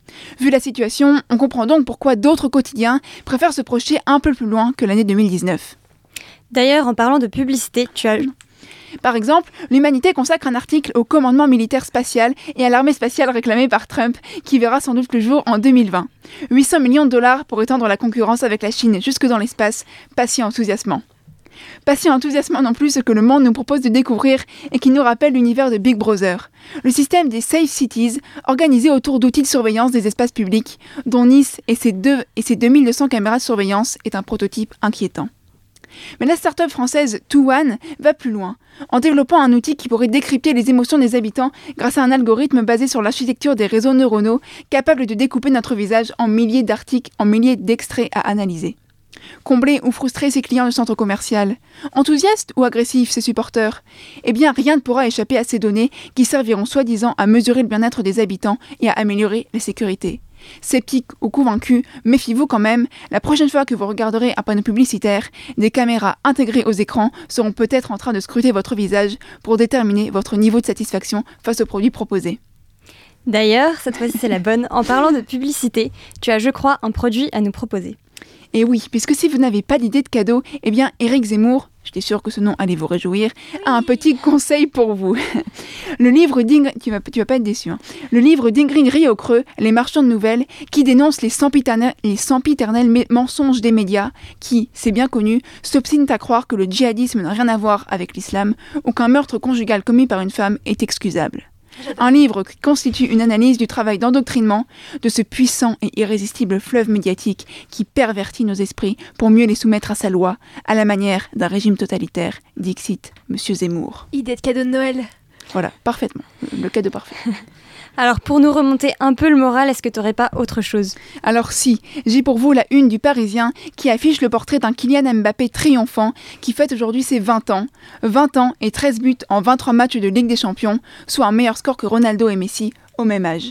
Vu la situation, on comprend donc pourquoi d'autres quotidiens préfèrent se projeter un peu plus loin que l'année deux mille dix-neuf. D'ailleurs, en parlant de publicité, tu as... Par exemple, l'Humanité consacre un article au commandement militaire spatial et à l'armée spatiale réclamée par Trump, qui verra sans doute le jour en deux mille vingt. huit cents millions de dollars pour étendre la concurrence avec la Chine jusque dans l'espace, pas si enthousiasmant. Pas si enthousiasmant non plus ce que le monde nous propose de découvrir et qui nous rappelle l'univers de Big Brother. Le système des Safe Cities, organisé autour d'outils de surveillance des espaces publics, dont Nice et ses, deux, et ses deux mille deux cents caméras de surveillance est un prototype inquiétant. Mais la start-up française two one va plus loin, en développant un outil qui pourrait décrypter les émotions des habitants grâce à un algorithme basé sur l'architecture des réseaux neuronaux, capable de découper notre visage en milliers d'articles, en milliers d'extraits à analyser. Combler ou frustrer ses clients du centre commercial? Enthousiastes ou agressifs ses supporters? Eh bien, rien ne pourra échapper à ces données qui serviront soi-disant à mesurer le bien-être des habitants et à améliorer la sécurité. Sceptiques ou convaincus, méfiez-vous quand même, la prochaine fois que vous regarderez un panneau publicitaire, des caméras intégrées aux écrans seront peut-être en train de scruter votre visage pour déterminer votre niveau de satisfaction face aux produits proposés. D'ailleurs, cette fois-ci c'est la bonne, en parlant de publicité, tu as, je crois, un produit à nous proposer. Et oui, puisque si vous n'avez pas d'idée de cadeau, eh bien Éric Zemmour, j'étais sûre que ce nom allait vous réjouir, a un petit conseil pour vous. Le livre d'Ingrid, tu vas, tu vas pas être déçu, hein. Le livre d'Ingrid Riocreux, Les marchands de nouvelles, qui dénonce les sempiternels, les sempiternels mensonges des médias, qui, c'est bien connu, s'obstinent à croire que le djihadisme n'a rien à voir avec l'islam, ou qu'un meurtre conjugal commis par une femme est excusable. Un livre qui constitue une analyse du travail d'endoctrinement de ce puissant et irrésistible fleuve médiatique qui pervertit nos esprits pour mieux les soumettre à sa loi, à la manière d'un régime totalitaire, dixit Monsieur Zemmour. Idée de cadeau de Noël. Voilà, parfaitement, le cadeau parfait. Alors pour nous remonter un peu le moral, est-ce que tu n'aurais pas autre chose? Alors si, j'ai pour vous la une du Parisien qui affiche le portrait d'un Kylian Mbappé triomphant qui fête aujourd'hui ses vingt ans. vingt ans et treize buts en vingt-trois matchs de Ligue des Champions, soit un meilleur score que Ronaldo et Messi au même âge.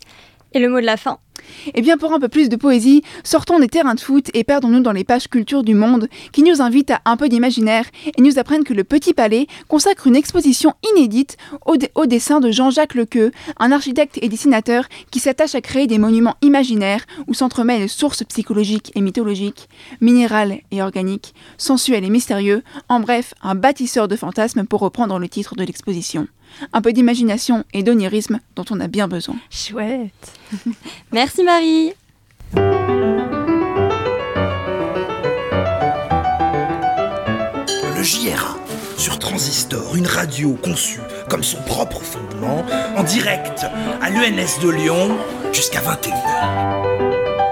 Et le mot de la fin? Eh bien, pour un peu plus de poésie, sortons des terrains de foot et perdons-nous dans les pages culture du monde qui nous invitent à un peu d'imaginaire et nous apprennent que le Petit Palais consacre une exposition inédite au, d- au dessin de Jean-Jacques Lequeux, un architecte et dessinateur qui s'attache à créer des monuments imaginaires où s'entremêlent sources psychologiques et mythologiques, minérales et organiques, sensuels et mystérieux, en bref, un bâtisseur de fantasmes pour reprendre le titre de l'exposition. Un peu d'imagination et d'onirisme dont on a bien besoin. Chouette. Merci Marie. Le J R A, sur Transistor, une radio conçue comme son propre fondement, en direct à l'U N S de Lyon jusqu'à vingt et une heures.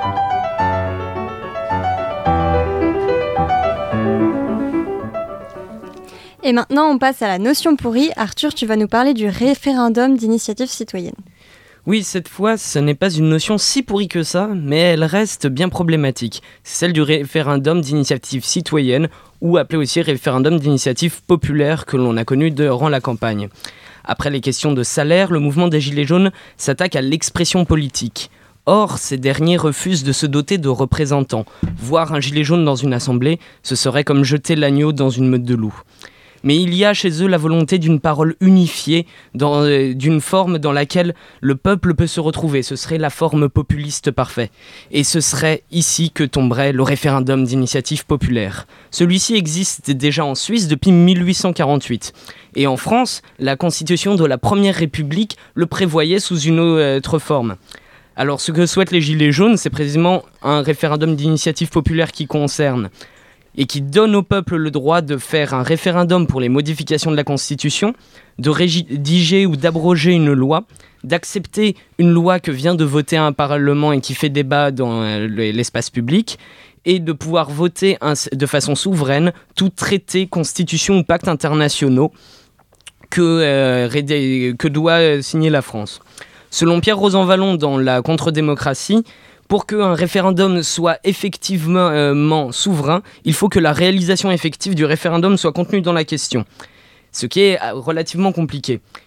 Et maintenant, on passe à la notion pourrie. Arthur, tu vas nous parler du référendum d'initiative citoyenne. Oui, cette fois, ce n'est pas une notion si pourrie que ça, mais elle reste bien problématique. C'est celle du référendum d'initiative citoyenne, ou appelé aussi référendum d'initiative populaire que l'on a connu durant la campagne. Après les questions de salaire, le mouvement des Gilets jaunes s'attaque à l'expression politique. Or, ces derniers refusent de se doter de représentants. Voir un gilet jaune dans une assemblée, ce serait comme jeter l'agneau dans une meute de loups. Mais il y a chez eux la volonté d'une parole unifiée, dans, euh, d'une forme dans laquelle le peuple peut se retrouver. Ce serait la forme populiste parfaite. Et ce serait ici que tomberait le référendum d'initiative populaire. Celui-ci existe déjà en Suisse depuis mille huit cent quarante-huit. Et en France, la constitution de la Première République le prévoyait sous une autre forme. Alors ce que souhaitent les Gilets jaunes, c'est précisément un référendum d'initiative populaire qui concerne et qui donne au peuple le droit de faire un référendum pour les modifications de la Constitution, de rédiger ou d'abroger une loi, d'accepter une loi que vient de voter un Parlement et qui fait débat dans l'espace public, et de pouvoir voter un, de façon souveraine tout traité, constitution ou pacte internationaux que, euh, que doit signer la France. Selon Pierre Rosanvallon dans la Contre-démocratie, pour qu'un référendum soit effectivement euh, souverain, il faut que la réalisation effective du référendum soit contenue dans la question, ce qui est relativement compliqué.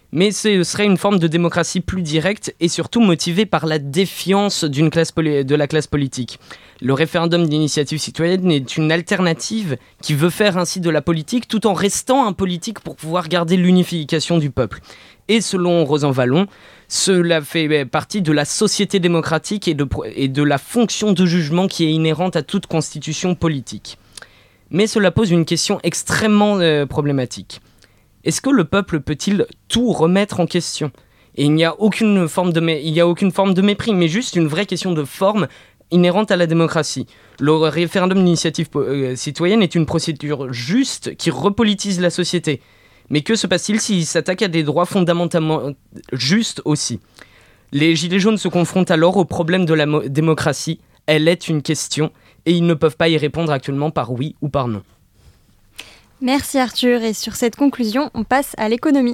Mais ce serait une forme de démocratie plus directe et surtout motivée par la défiance d'une classe poli- de la classe politique. Le référendum d'initiative citoyenne est une alternative qui veut faire ainsi de la politique tout en restant un politique pour pouvoir garder l'unification du peuple. Et selon Rosan Vallon, cela fait partie de la société démocratique et de, et de la fonction de jugement qui est inhérente à toute constitution politique. Mais cela pose une question extrêmement euh, problématique. Est-ce que le peuple peut-il tout remettre en question ? Et il n'y a aucune forme de, mé- il n'y a aucune forme de mépris, mais juste une vraie question de forme inhérente à la démocratie. Le référendum d'initiative euh, citoyenne est une procédure juste qui repolitise la société. Mais que se passe-t-il s'il s'attaque à des droits fondamentalement justes aussi ? Les Gilets jaunes se confrontent alors au problème de la mo- démocratie. Elle est une question et ils ne peuvent pas y répondre actuellement par oui ou par non. Merci Arthur, et sur cette conclusion, on passe à l'économie.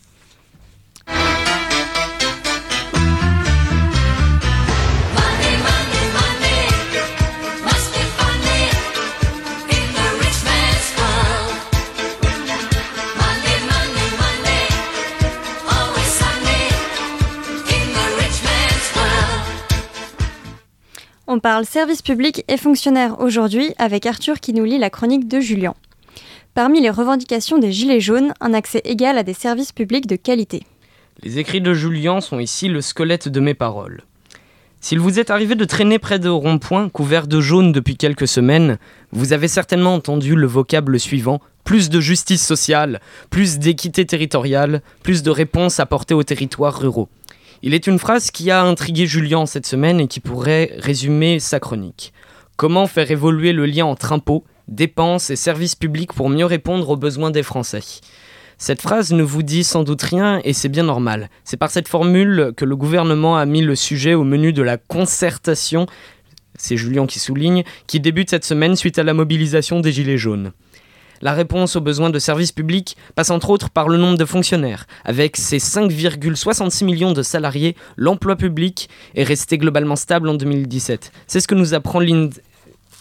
On parle service public et fonctionnaires aujourd'hui avec Arthur qui nous lit la chronique de Julien. Parmi les revendications des Gilets jaunes, un accès égal à des services publics de qualité. Les écrits de Julien sont ici le squelette de mes paroles. S'il vous est arrivé de traîner près de ronds-points couverts de jaune depuis quelques semaines, vous avez certainement entendu le vocable suivant: plus de justice sociale, plus d'équité territoriale, plus de réponses apportées aux territoires ruraux. Il est une phrase qui a intrigué Julien cette semaine et qui pourrait résumer sa chronique. Comment faire évoluer le lien entre impôts, dépenses et services publics pour mieux répondre aux besoins des Français ? Cette phrase ne vous dit sans doute rien et c'est bien normal. C'est par cette formule que le gouvernement a mis le sujet au menu de la concertation, c'est Julien qui souligne, qui débute cette semaine suite à la mobilisation des Gilets jaunes. La réponse aux besoins de services publics passe entre autres par le nombre de fonctionnaires. Avec ses cinq virgule soixante-six millions de salariés, l'emploi public est resté globalement stable en deux mille dix-sept. C'est ce que nous apprend l'I N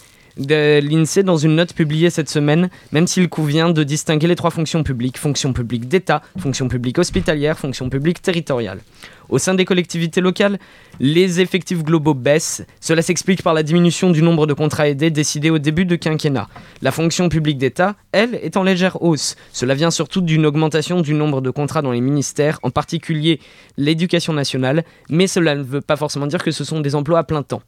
de l'INSEE dans une note publiée cette semaine, même s'il convient de distinguer les trois fonctions publiques: fonction publique d'État, fonction publique hospitalière, fonction publique territoriale. Au sein des collectivités locales, les effectifs globaux baissent. Cela s'explique par la diminution du nombre de contrats aidés décidés au début de quinquennat. La fonction publique d'État, elle, est en légère hausse. Cela vient surtout d'une augmentation du nombre de contrats dans les ministères, en particulier l'éducation nationale, mais cela ne veut pas forcément dire que ce sont des emplois à plein temps.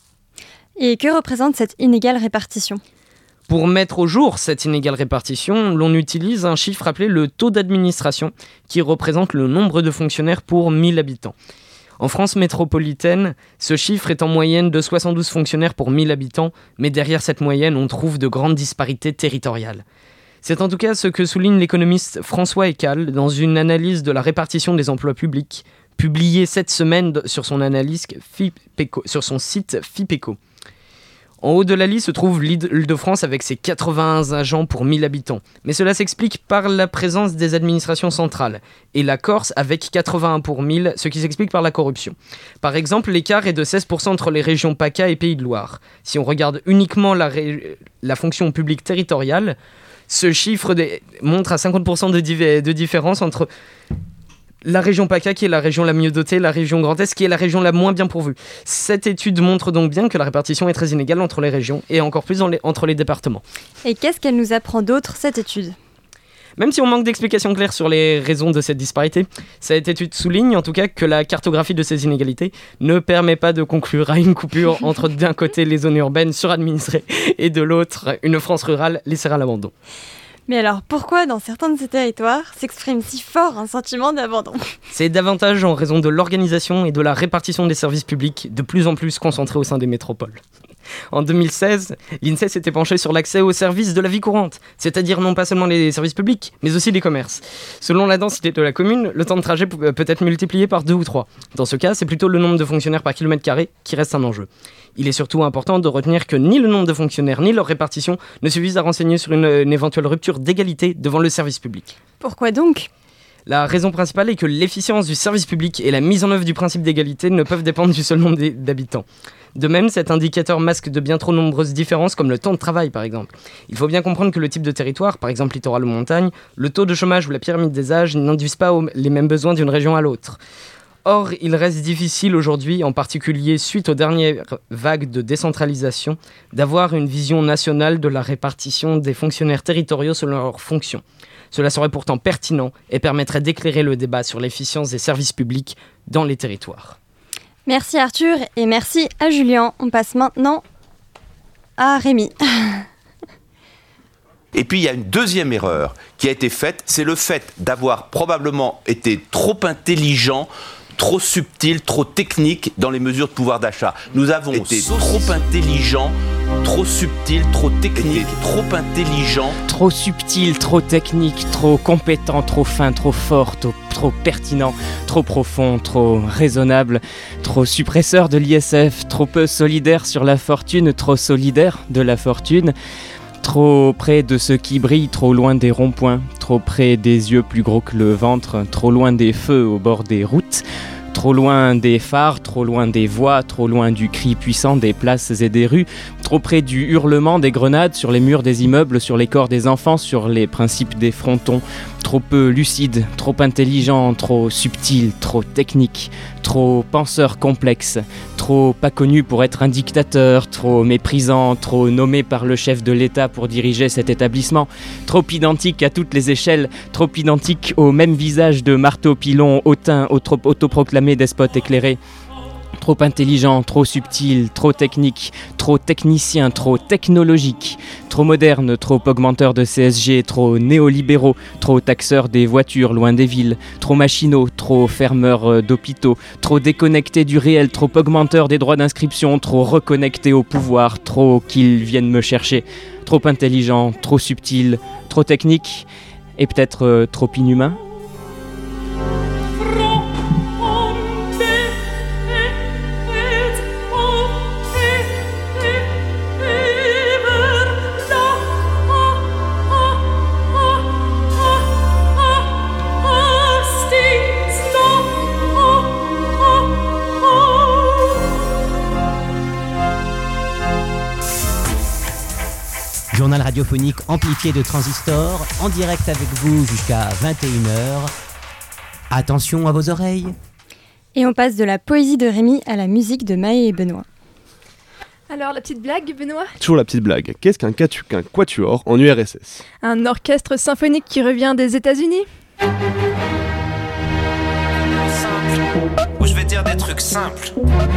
Et que représente cette inégale répartition ? Pour mettre au jour cette inégale répartition, l'on utilise un chiffre appelé le taux d'administration, qui représente le nombre de fonctionnaires pour mille habitants. En France métropolitaine, ce chiffre est en moyenne de soixante-douze fonctionnaires pour mille habitants, mais derrière cette moyenne, on trouve de grandes disparités territoriales. C'est en tout cas ce que souligne l'économiste François Eccal dans une analyse de la répartition des emplois publics, publiée cette semaine sur son analyse FIPECO, sur son site FIPECO. En haut de la liste se trouve l'Île-de-France avec ses quatre-vingt-un agents pour mille habitants. Mais cela s'explique par la présence des administrations centrales. Et la Corse avec quatre-vingt-un pour mille, ce qui s'explique par la corruption. Par exemple, l'écart est de seize pour cent entre les régions PACA et Pays de Loire. Si on regarde uniquement la, ré... la fonction publique territoriale, ce chiffre des... montre à cinquante pour cent de, div... de différence entre la région PACA, qui est la région la mieux dotée, la région Grand Est, qui est la région la moins bien pourvue. Cette étude montre donc bien que la répartition est très inégale entre les régions et encore plus dans les, entre les départements. Et qu'est-ce qu'elle nous apprend d'autre, cette étude ? Même si on manque d'explications claires sur les raisons de cette disparité, cette étude souligne en tout cas que la cartographie de ces inégalités ne permet pas de conclure à une coupure entre d'un côté les zones urbaines suradministrées et de l'autre une France rurale laissée à l'abandon. Mais alors, pourquoi dans certains de ces territoires s'exprime si fort un sentiment d'abandon ? C'est davantage en raison de l'organisation et de la répartition des services publics, de plus en plus concentrés au sein des métropoles. En deux mille seize, l'INSEE s'était penché sur l'accès aux services de la vie courante, c'est-à-dire non pas seulement les services publics, mais aussi les commerces. Selon la densité de la commune, le temps de trajet peut être multiplié par deux ou trois. Dans ce cas, c'est plutôt le nombre de fonctionnaires par kilomètre carré qui reste un enjeu. Il est surtout important de retenir que ni le nombre de fonctionnaires ni leur répartition ne suffisent à renseigner sur une, une éventuelle rupture d'égalité devant le service public. Pourquoi donc ? La raison principale est que l'efficience du service public et la mise en œuvre du principe d'égalité ne peuvent dépendre du seul nombre d'habitants. De même, cet indicateur masque de bien trop nombreuses différences, comme le temps de travail par exemple. Il faut bien comprendre que le type de territoire, par exemple littoral ou montagne, le taux de chômage ou la pyramide des âges n'induisent pas les mêmes besoins d'une région à l'autre. Or, il reste difficile aujourd'hui, en particulier suite aux dernières vagues de décentralisation, d'avoir une vision nationale de la répartition des fonctionnaires territoriaux selon leurs fonctions. Cela serait pourtant pertinent et permettrait d'éclairer le débat sur l'efficience des services publics dans les territoires. Merci Arthur et merci à Julien. On passe maintenant à Rémi. Et puis il y a une deuxième erreur qui a été faite, c'est le fait d'avoir probablement été trop intelligent, trop subtil, trop technique dans les mesures de pouvoir d'achat. Nous avons été trop intelligents, trop subtil, trop technique, trop intelligent. Trop subtil, trop technique, trop compétent, trop fin, trop fort, trop, trop pertinent, trop profond, trop raisonnable, trop suppresseur de l'I S F, trop peu solidaire sur la fortune, trop solidaire de la fortune. Trop près de ce qui brille, trop loin des ronds-points, trop près des yeux plus gros que le ventre, trop loin des feux au bord des routes, trop loin des phares, trop loin des voies, trop loin du cri puissant des places et des rues, trop près du hurlement des grenades sur les murs des immeubles, sur les corps des enfants, sur les principes des frontons, trop peu lucide, trop intelligent, trop subtil, trop technique, trop penseur complexe, trop pas connu pour être un dictateur, trop méprisant, trop nommé par le chef de l'État pour diriger cet établissement, trop identique à toutes les échelles, trop identique au même visage de marteau pilon hautain, autoproclamé despote éclairé. Trop intelligent, trop subtil, trop technique, trop technicien, trop technologique, trop moderne, trop augmenteur de C S G, trop néolibéraux, trop taxeur des voitures loin des villes, trop machinaux, trop fermeurs d'hôpitaux, trop déconnectés du réel, trop augmenteur des droits d'inscription, trop reconnectés au pouvoir, trop qu'ils viennent me chercher, trop intelligent, trop subtil, trop technique et peut-être euh, trop inhumain. Journal radiophonique amplifié de Transistor, en direct avec vous jusqu'à vingt et une heures. Attention à vos oreilles. Et on passe de la poésie de Rémi à la musique de Maë et Benoît. Alors, la petite blague, Benoît ? Toujours la petite blague. Qu'est-ce qu'un, quatu- qu'un quatuor en U R S S ? Un orchestre symphonique qui revient des États-Unis ? Où je vais dire des trucs simples.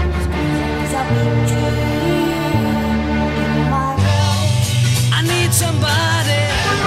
I need somebody.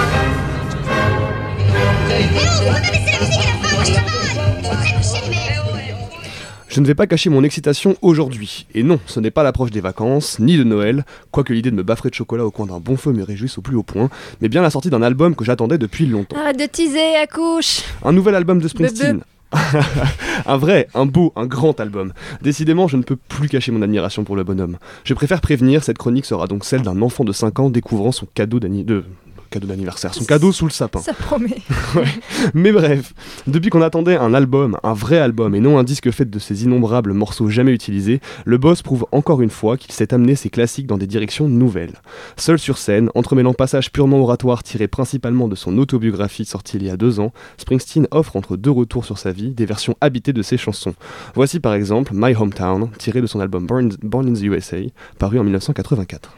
Je ne vais pas cacher mon excitation aujourd'hui. Et non, ce n'est pas l'approche des vacances, ni de Noël, quoique l'idée de me baffer de chocolat au coin d'un bon feu me réjouisse au plus haut point, mais bien la sortie d'un album que j'attendais depuis longtemps. Arrête de teaser, accouche. Un nouvel album de Springsteen. Un vrai, un beau, un grand album. Décidément, je ne peux plus cacher mon admiration pour le bonhomme. Je préfère prévenir, cette chronique sera donc celle d'un enfant de cinq ans découvrant son cadeau d'anniversaire. De... cadeau d'anniversaire, son cadeau sous le sapin. Ça promet. Ouais. Mais bref, depuis qu'on attendait un album, un vrai album, et non un disque fait de ces innombrables morceaux jamais utilisés, le boss prouve encore une fois qu'il sait amener ses classiques dans des directions nouvelles. Seul sur scène, entremêlant passages purement oratoires tirés principalement de son autobiographie sortie il y a deux ans, Springsteen offre entre deux retours sur sa vie des versions habitées de ses chansons. Voici par exemple My Hometown, tiré de son album Born, Born in the U S A, paru en dix-neuf cent quatre-vingt-quatre.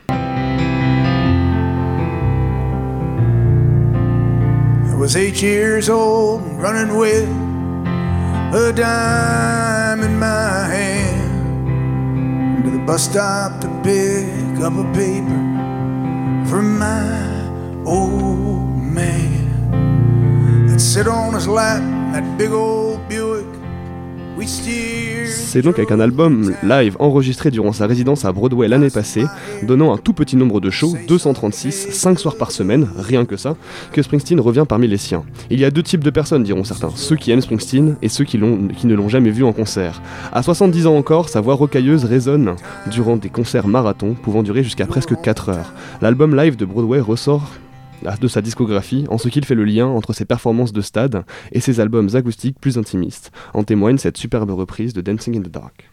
I was eight years old, running with a dime in my hand to the bus stop to pick up a paper from my old man. I'd sit on his lap, that big old Buick. C'est donc avec un album live enregistré durant sa résidence à Broadway l'année passée, donnant un tout petit nombre de shows, deux cent trente-six, cinq soirs par semaine, rien que ça, que Springsteen revient parmi les siens. Il y a deux types de personnes, diront certains, ceux qui aiment Springsteen et ceux qui, l'ont, qui ne l'ont jamais vu en concert. À soixante-dix ans encore, sa voix rocailleuse résonne durant des concerts marathons pouvant durer jusqu'à presque quatre heures. L'album live de Broadway ressort de sa discographie en ce qu'il fait le lien entre ses performances de stade et ses albums acoustiques plus intimistes. En témoigne cette superbe reprise de Dancing in the Dark.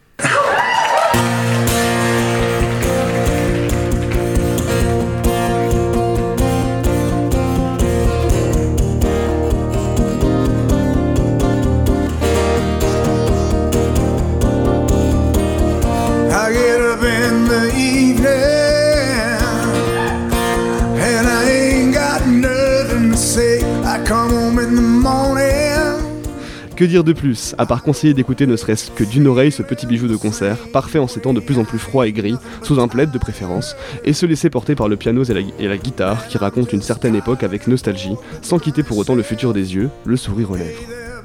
Que dire de plus, à part conseiller d'écouter ne serait-ce que d'une oreille ce petit bijou de concert, parfait en ces temps de plus en plus froid et gris, sous un plaid de préférence, et se laisser porter par le piano et la, et la guitare qui racontent une certaine époque avec nostalgie, sans quitter pour autant le futur des yeux, le sourire aux lèvres.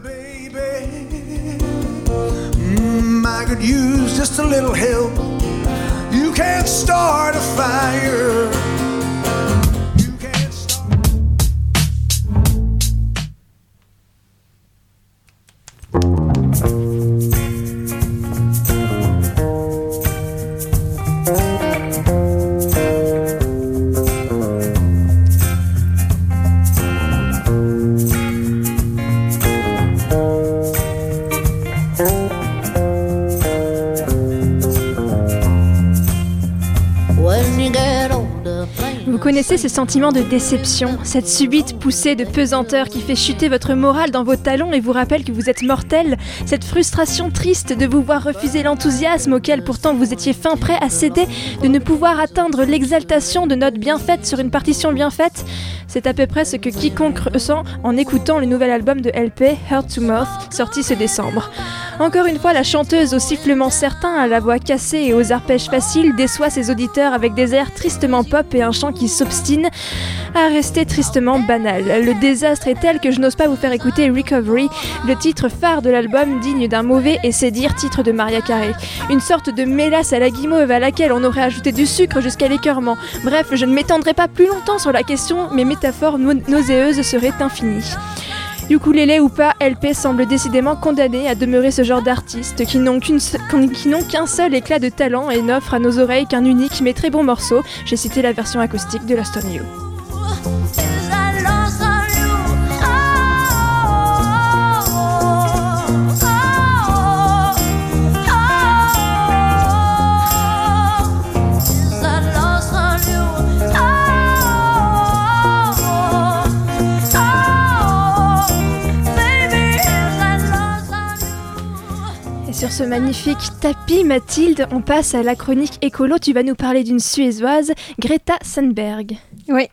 I could use just a little help. You can't start a fire. Vous connaissez ce sentiment de déception, cette subite poussée de pesanteur qui fait chuter votre morale dans vos talons et vous rappelle que vous êtes mortel, cette frustration triste de vous voir refuser l'enthousiasme auquel pourtant vous étiez fin prêt à céder, de ne pouvoir atteindre l'exaltation de notes bien faites sur une partition bien faite. C'est à peu près ce que quiconque ressent en écoutant le nouvel album de L P, Heart to Mouth, sorti ce décembre. Encore une fois, la chanteuse au sifflement certain, à la voix cassée et aux arpèges faciles déçoit ses auditeurs avec des airs tristement pop et un chant qui s'obstine à rester tristement banal. Le désastre est tel que je n'ose pas vous faire écouter Recovery, le titre phare de l'album digne d'un mauvais et c'est dire titre de Mariah Carey. Une sorte de mélasse à la guimauve à laquelle on aurait ajouté du sucre jusqu'à l'écœurement. Bref, je ne m'étendrai pas plus longtemps sur la question, mes métaphores no- nauséeuses seraient infinies. Ukulélé ou pas, L P semble décidément condamné à demeurer ce genre d'artistes qui n'ont, qu'une se- qui n'ont qu'un seul éclat de talent et n'offrent à nos oreilles qu'un unique mais très bon morceau. J'ai cité la version acoustique de Lost on You. Sur ce magnifique tapis, Mathilde, on passe à la chronique écolo. Tu vas nous parler d'une Suédoise, Greta Thunberg. Oui.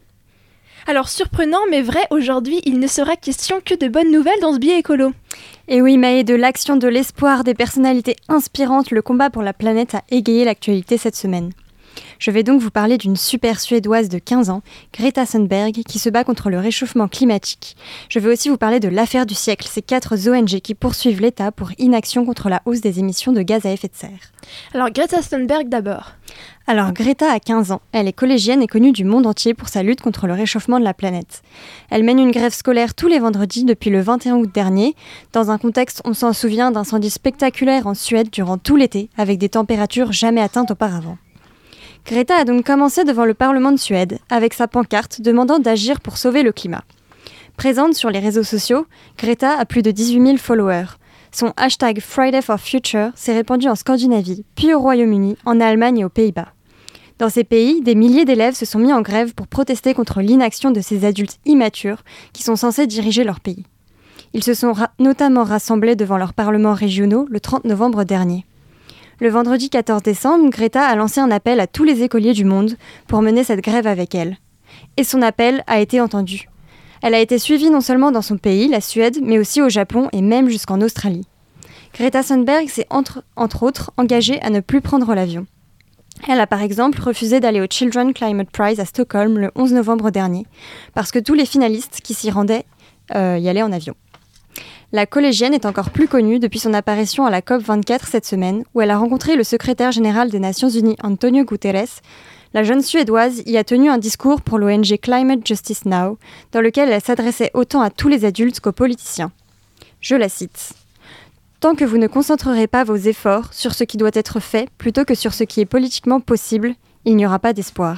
Alors, surprenant mais vrai, aujourd'hui, il ne sera question que de bonnes nouvelles dans ce billet écolo. Et oui, Maë, de l'action, de l'espoir, des personnalités inspirantes, le combat pour la planète a égayé l'actualité cette semaine. Je vais donc vous parler d'une super Suédoise de quinze ans, Greta Thunberg, qui se bat contre le réchauffement climatique. Je vais aussi vous parler de l'affaire du siècle, ces quatre O N G qui poursuivent l'État pour inaction contre la hausse des émissions de gaz à effet de serre. Alors Greta Thunberg d'abord. Alors Greta a quinze ans, elle est collégienne et connue du monde entier pour sa lutte contre le réchauffement de la planète. Elle mène une grève scolaire tous les vendredis depuis le vingt et un août dernier, dans un contexte, on s'en souvient, d'incendies spectaculaires en Suède durant tout l'été, avec des températures jamais atteintes auparavant. Greta a donc commencé devant le Parlement de Suède, avec sa pancarte demandant d'agir pour sauver le climat. Présente sur les réseaux sociaux, Greta a plus de dix-huit mille followers. Son hashtag Friday for Future s'est répandu en Scandinavie, puis au Royaume-Uni, en Allemagne et aux Pays-Bas. Dans ces pays, des milliers d'élèves se sont mis en grève pour protester contre l'inaction de ces adultes immatures qui sont censés diriger leur pays. Ils se sont ra- notamment rassemblés devant leurs parlements régionaux le trente novembre dernier. Le vendredi quatorze décembre, Greta a lancé un appel à tous les écoliers du monde pour mener cette grève avec elle. Et son appel a été entendu. Elle a été suivie non seulement dans son pays, la Suède, mais aussi au Japon et même jusqu'en Australie. Greta Thunberg s'est entre, entre autres engagée à ne plus prendre l'avion. Elle a par exemple refusé d'aller au Children's Climate Prize à Stockholm le onze novembre dernier, parce que tous les finalistes qui s'y rendaient euh, y allaient en avion. La collégienne est encore plus connue depuis son apparition à la COP vingt-quatre cette semaine, où elle a rencontré le secrétaire général des Nations Unies, Antonio Guterres. La jeune Suédoise y a tenu un discours pour l'O N G Climate Justice Now, dans lequel elle s'adressait autant à tous les adultes qu'aux politiciens. Je la cite. « Tant que vous ne concentrerez pas vos efforts sur ce qui doit être fait plutôt que sur ce qui est politiquement possible, il n'y aura pas d'espoir.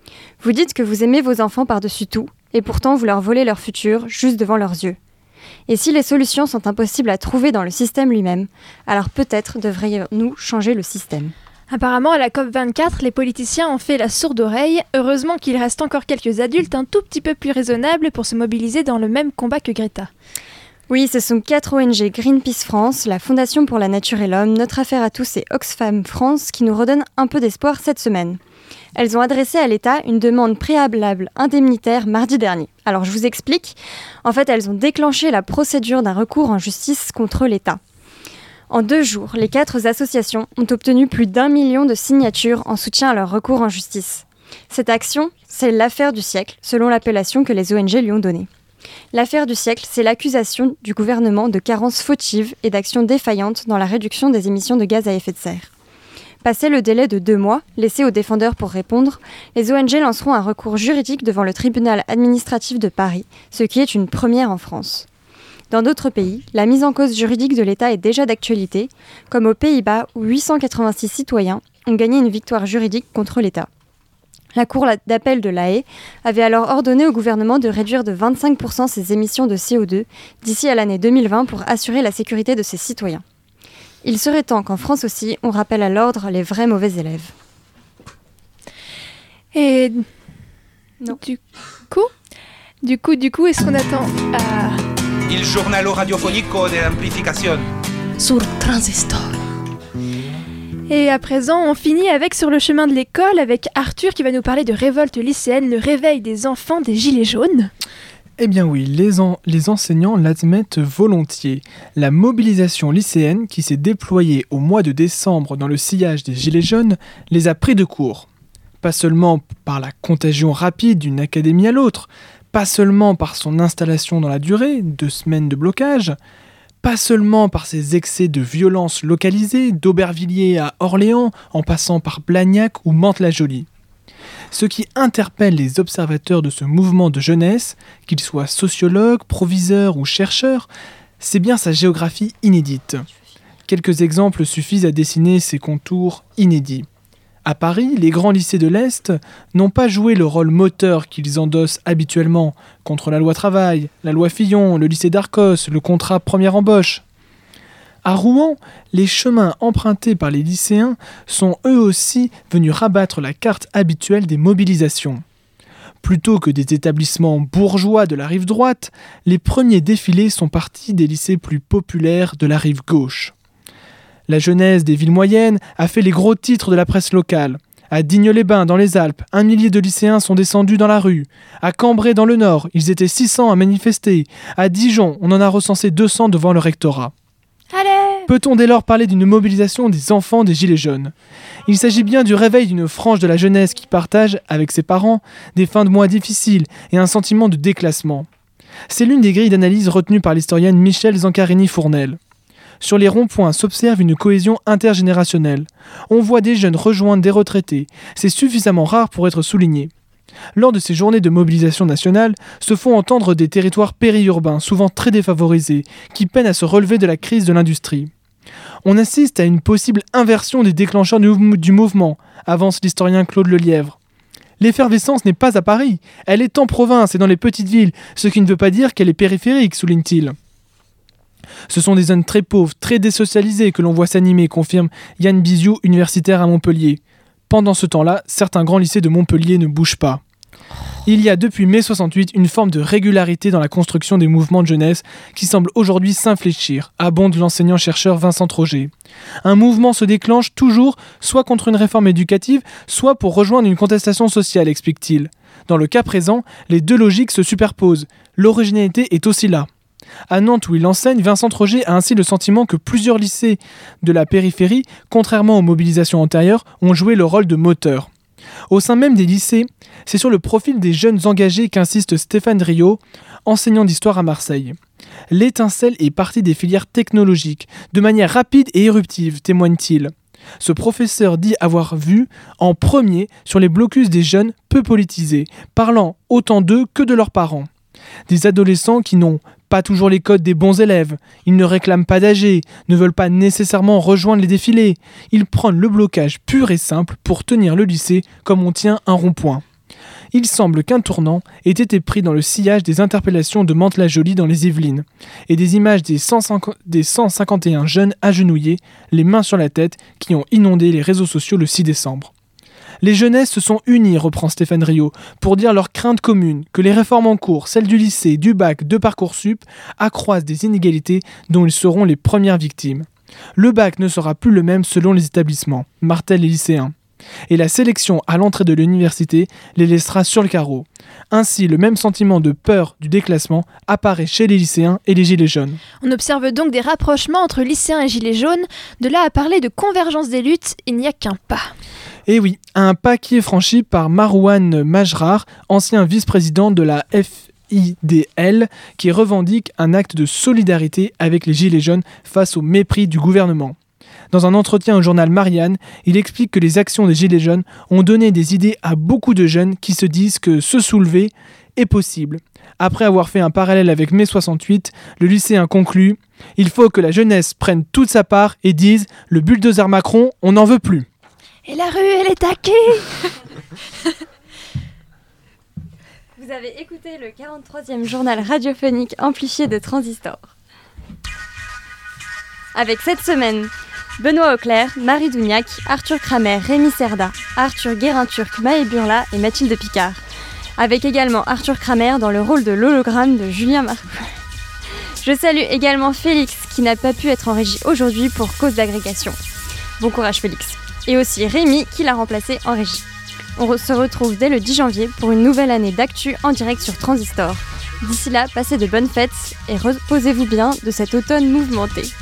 Vous dites que vous aimez vos enfants par-dessus tout, et pourtant vous leur volez leur futur juste devant leurs yeux. Et si les solutions sont impossibles à trouver dans le système lui-même, alors peut-être devrions-nous changer le système. Apparemment, à la COP vingt-quatre, les politiciens ont fait la sourde oreille. Heureusement qu'il reste encore quelques adultes un tout petit peu plus raisonnables pour se mobiliser dans le même combat que Greta. Oui, ce sont quatre O N G Greenpeace France, la Fondation pour la Nature et l'Homme, Notre Affaire à tous et Oxfam France qui nous redonnent un peu d'espoir cette semaine. Elles ont adressé à l'État une demande préalable indemnitaire mardi dernier. Alors je vous explique. En fait, elles ont déclenché la procédure d'un recours en justice contre l'État. En deux jours, les quatre associations ont obtenu plus d'un million de signatures en soutien à leur recours en justice. Cette action, c'est l'affaire du siècle, selon l'appellation que les O N G lui ont donnée. L'affaire du siècle, c'est l'accusation du gouvernement de carences fautives et d'actions défaillantes dans la réduction des émissions de gaz à effet de serre. Passé le délai de deux mois, laissé aux défendeurs pour répondre, les O N G lanceront un recours juridique devant le tribunal administratif de Paris, ce qui est une première en France. Dans d'autres pays, la mise en cause juridique de l'État est déjà d'actualité, comme aux Pays-Bas où huit cent quatre-vingt-six citoyens ont gagné une victoire juridique contre l'État. La Cour d'appel de La Haye avait alors ordonné au gouvernement de réduire de vingt-cinq pour cent ses émissions de C O deux d'ici à l'année deux mille vingt pour assurer la sécurité de ses citoyens. Il serait temps qu'en France aussi, on rappelle à l'ordre les vrais mauvais élèves. Et non. du coup, du coup, du coup, est-ce qu'on attend à... Il giornalo radiofonico dell'amplificazione. Sur Transistor. Et à présent, on finit avec Sur le chemin de l'école avec Arthur qui va nous parler de révolte lycéenne, le réveil des enfants des Gilets jaunes. Eh bien oui, les, en- les enseignants l'admettent volontiers. La mobilisation lycéenne qui s'est déployée au mois de décembre dans le sillage des Gilets jaunes les a pris de court. Pas seulement par la contagion rapide d'une académie à l'autre, pas seulement par son installation dans la durée, deux semaines de blocage, pas seulement par ses excès de violence localisés, d'Aubervilliers à Orléans, en passant par Blagnac ou Mantes-la-Jolie. Ce qui interpelle les observateurs de ce mouvement de jeunesse, qu'ils soient sociologues, proviseurs ou chercheurs, c'est bien sa géographie inédite. Quelques exemples suffisent à dessiner ses contours inédits. À Paris, les grands lycées de l'Est n'ont pas joué le rôle moteur qu'ils endossent habituellement contre la loi travail, la loi Fillon, le lycée d'Arcos, le contrat première embauche. À Rouen, les chemins empruntés par les lycéens sont eux aussi venus rabattre la carte habituelle des mobilisations. Plutôt que des établissements bourgeois de la rive droite, les premiers défilés sont partis des lycées plus populaires de la rive gauche. La jeunesse des villes moyennes a fait les gros titres de la presse locale. À Digne-les-Bains, dans les Alpes, un millier de lycéens sont descendus dans la rue. À Cambrai, dans le Nord, ils étaient six cents à manifester. À Dijon, on en a recensé deux cents devant le rectorat. Allez ! Peut-on dès lors parler d'une mobilisation des enfants des Gilets jaunes ? Il s'agit bien du réveil d'une frange de la jeunesse qui partage, avec ses parents, des fins de mois difficiles et un sentiment de déclassement. C'est l'une des grilles d'analyse retenues par l'historienne Michèle Zancarini-Fournel. Sur les ronds-points s'observe une cohésion intergénérationnelle. On voit des jeunes rejoindre des retraités. C'est suffisamment rare pour être souligné. Lors de ces journées de mobilisation nationale, se font entendre des territoires périurbains, souvent très défavorisés, qui peinent à se relever de la crise de l'industrie. On assiste à une possible inversion des déclencheurs du, du mouvement, avance l'historien Claude Lelièvre. L'effervescence n'est pas à Paris, elle est en province et dans les petites villes, ce qui ne veut pas dire qu'elle est périphérique, souligne-t-il. Ce sont des zones très pauvres, très désocialisées que l'on voit s'animer, confirme Yann Biziou, universitaire à Montpellier. Pendant ce temps-là, certains grands lycées de Montpellier ne bougent pas. Il y a depuis mai soixante-huit une forme de régularité dans la construction des mouvements de jeunesse qui semble aujourd'hui s'infléchir, abonde l'enseignant-chercheur Vincent Troget. Un mouvement se déclenche toujours soit contre une réforme éducative, soit pour rejoindre une contestation sociale, explique-t-il. Dans le cas présent, les deux logiques se superposent. L'originalité est aussi là. À Nantes où il enseigne, Vincent Troget a ainsi le sentiment que plusieurs lycées de la périphérie, contrairement aux mobilisations antérieures, ont joué le rôle de moteur. Au sein même des lycées, c'est sur le profil des jeunes engagés qu'insiste Stéphane Driot, enseignant d'histoire à Marseille. L'étincelle est partie des filières technologiques, de manière rapide et éruptive, témoigne-t-il. Ce professeur dit avoir vu, en premier, sur les blocus des jeunes peu politisés, parlant autant d'eux que de leurs parents. Des adolescents qui n'ont pas toujours les codes des bons élèves, ils ne réclament pas d'A G, ne veulent pas nécessairement rejoindre les défilés, ils prennent le blocage pur et simple pour tenir le lycée comme on tient un rond-point. Il semble qu'un tournant ait été pris dans le sillage des interpellations de Mantes-la-Jolie dans les Yvelines et des images des cent cinquante, des cent cinquante et un jeunes agenouillés, les mains sur la tête, qui ont inondé les réseaux sociaux le six décembre. Les jeunesses se sont unies, reprend Stéphane Rio, pour dire leurs craintes communes, que les réformes en cours, celles du lycée, du bac, de Parcoursup, accroissent des inégalités dont ils seront les premières victimes. Le bac ne sera plus le même selon les établissements, martèlent les lycéens. Et la sélection à l'entrée de l'université les laissera sur le carreau. Ainsi, le même sentiment de peur du déclassement apparaît chez les lycéens et les gilets jaunes. On observe donc des rapprochements entre lycéens et gilets jaunes. De là à parler de convergence des luttes, il n'y a qu'un pas. Et oui, un pas qui est franchi par Marouane Majrar, ancien vice-président de la F I D L, qui revendique un acte de solidarité avec les gilets jaunes face au mépris du gouvernement. Dans un entretien au journal Marianne, il explique que les actions des Gilets jaunes ont donné des idées à beaucoup de jeunes qui se disent que se soulever est possible. Après avoir fait un parallèle avec mai soixante-huit, le lycéen conclut « Il faut que la jeunesse prenne toute sa part et dise « Le bulldozer Macron, on n'en veut plus ». Et la rue, elle est taquée. Vous avez écouté le quarante-troisième journal radiophonique amplifié de Transistor. Avec cette semaine, Benoît Auclair, Marie Dougnac, Arthur Kramer, Rémi Cerda, Arthur Guérin-Turc, Maë Burla et Mathilde Picard. Avec également Arthur Kramer dans le rôle de l'hologramme de Julien Marcou. Je salue également Félix qui n'a pas pu être en régie aujourd'hui pour cause d'agrégation. Bon courage Félix. Et aussi Rémi qui l'a remplacé en régie. On re- se retrouve dès le dix janvier pour une nouvelle année d'actu en direct sur Transistor. D'ici là, passez de bonnes fêtes et reposez-vous bien de cet automne mouvementé.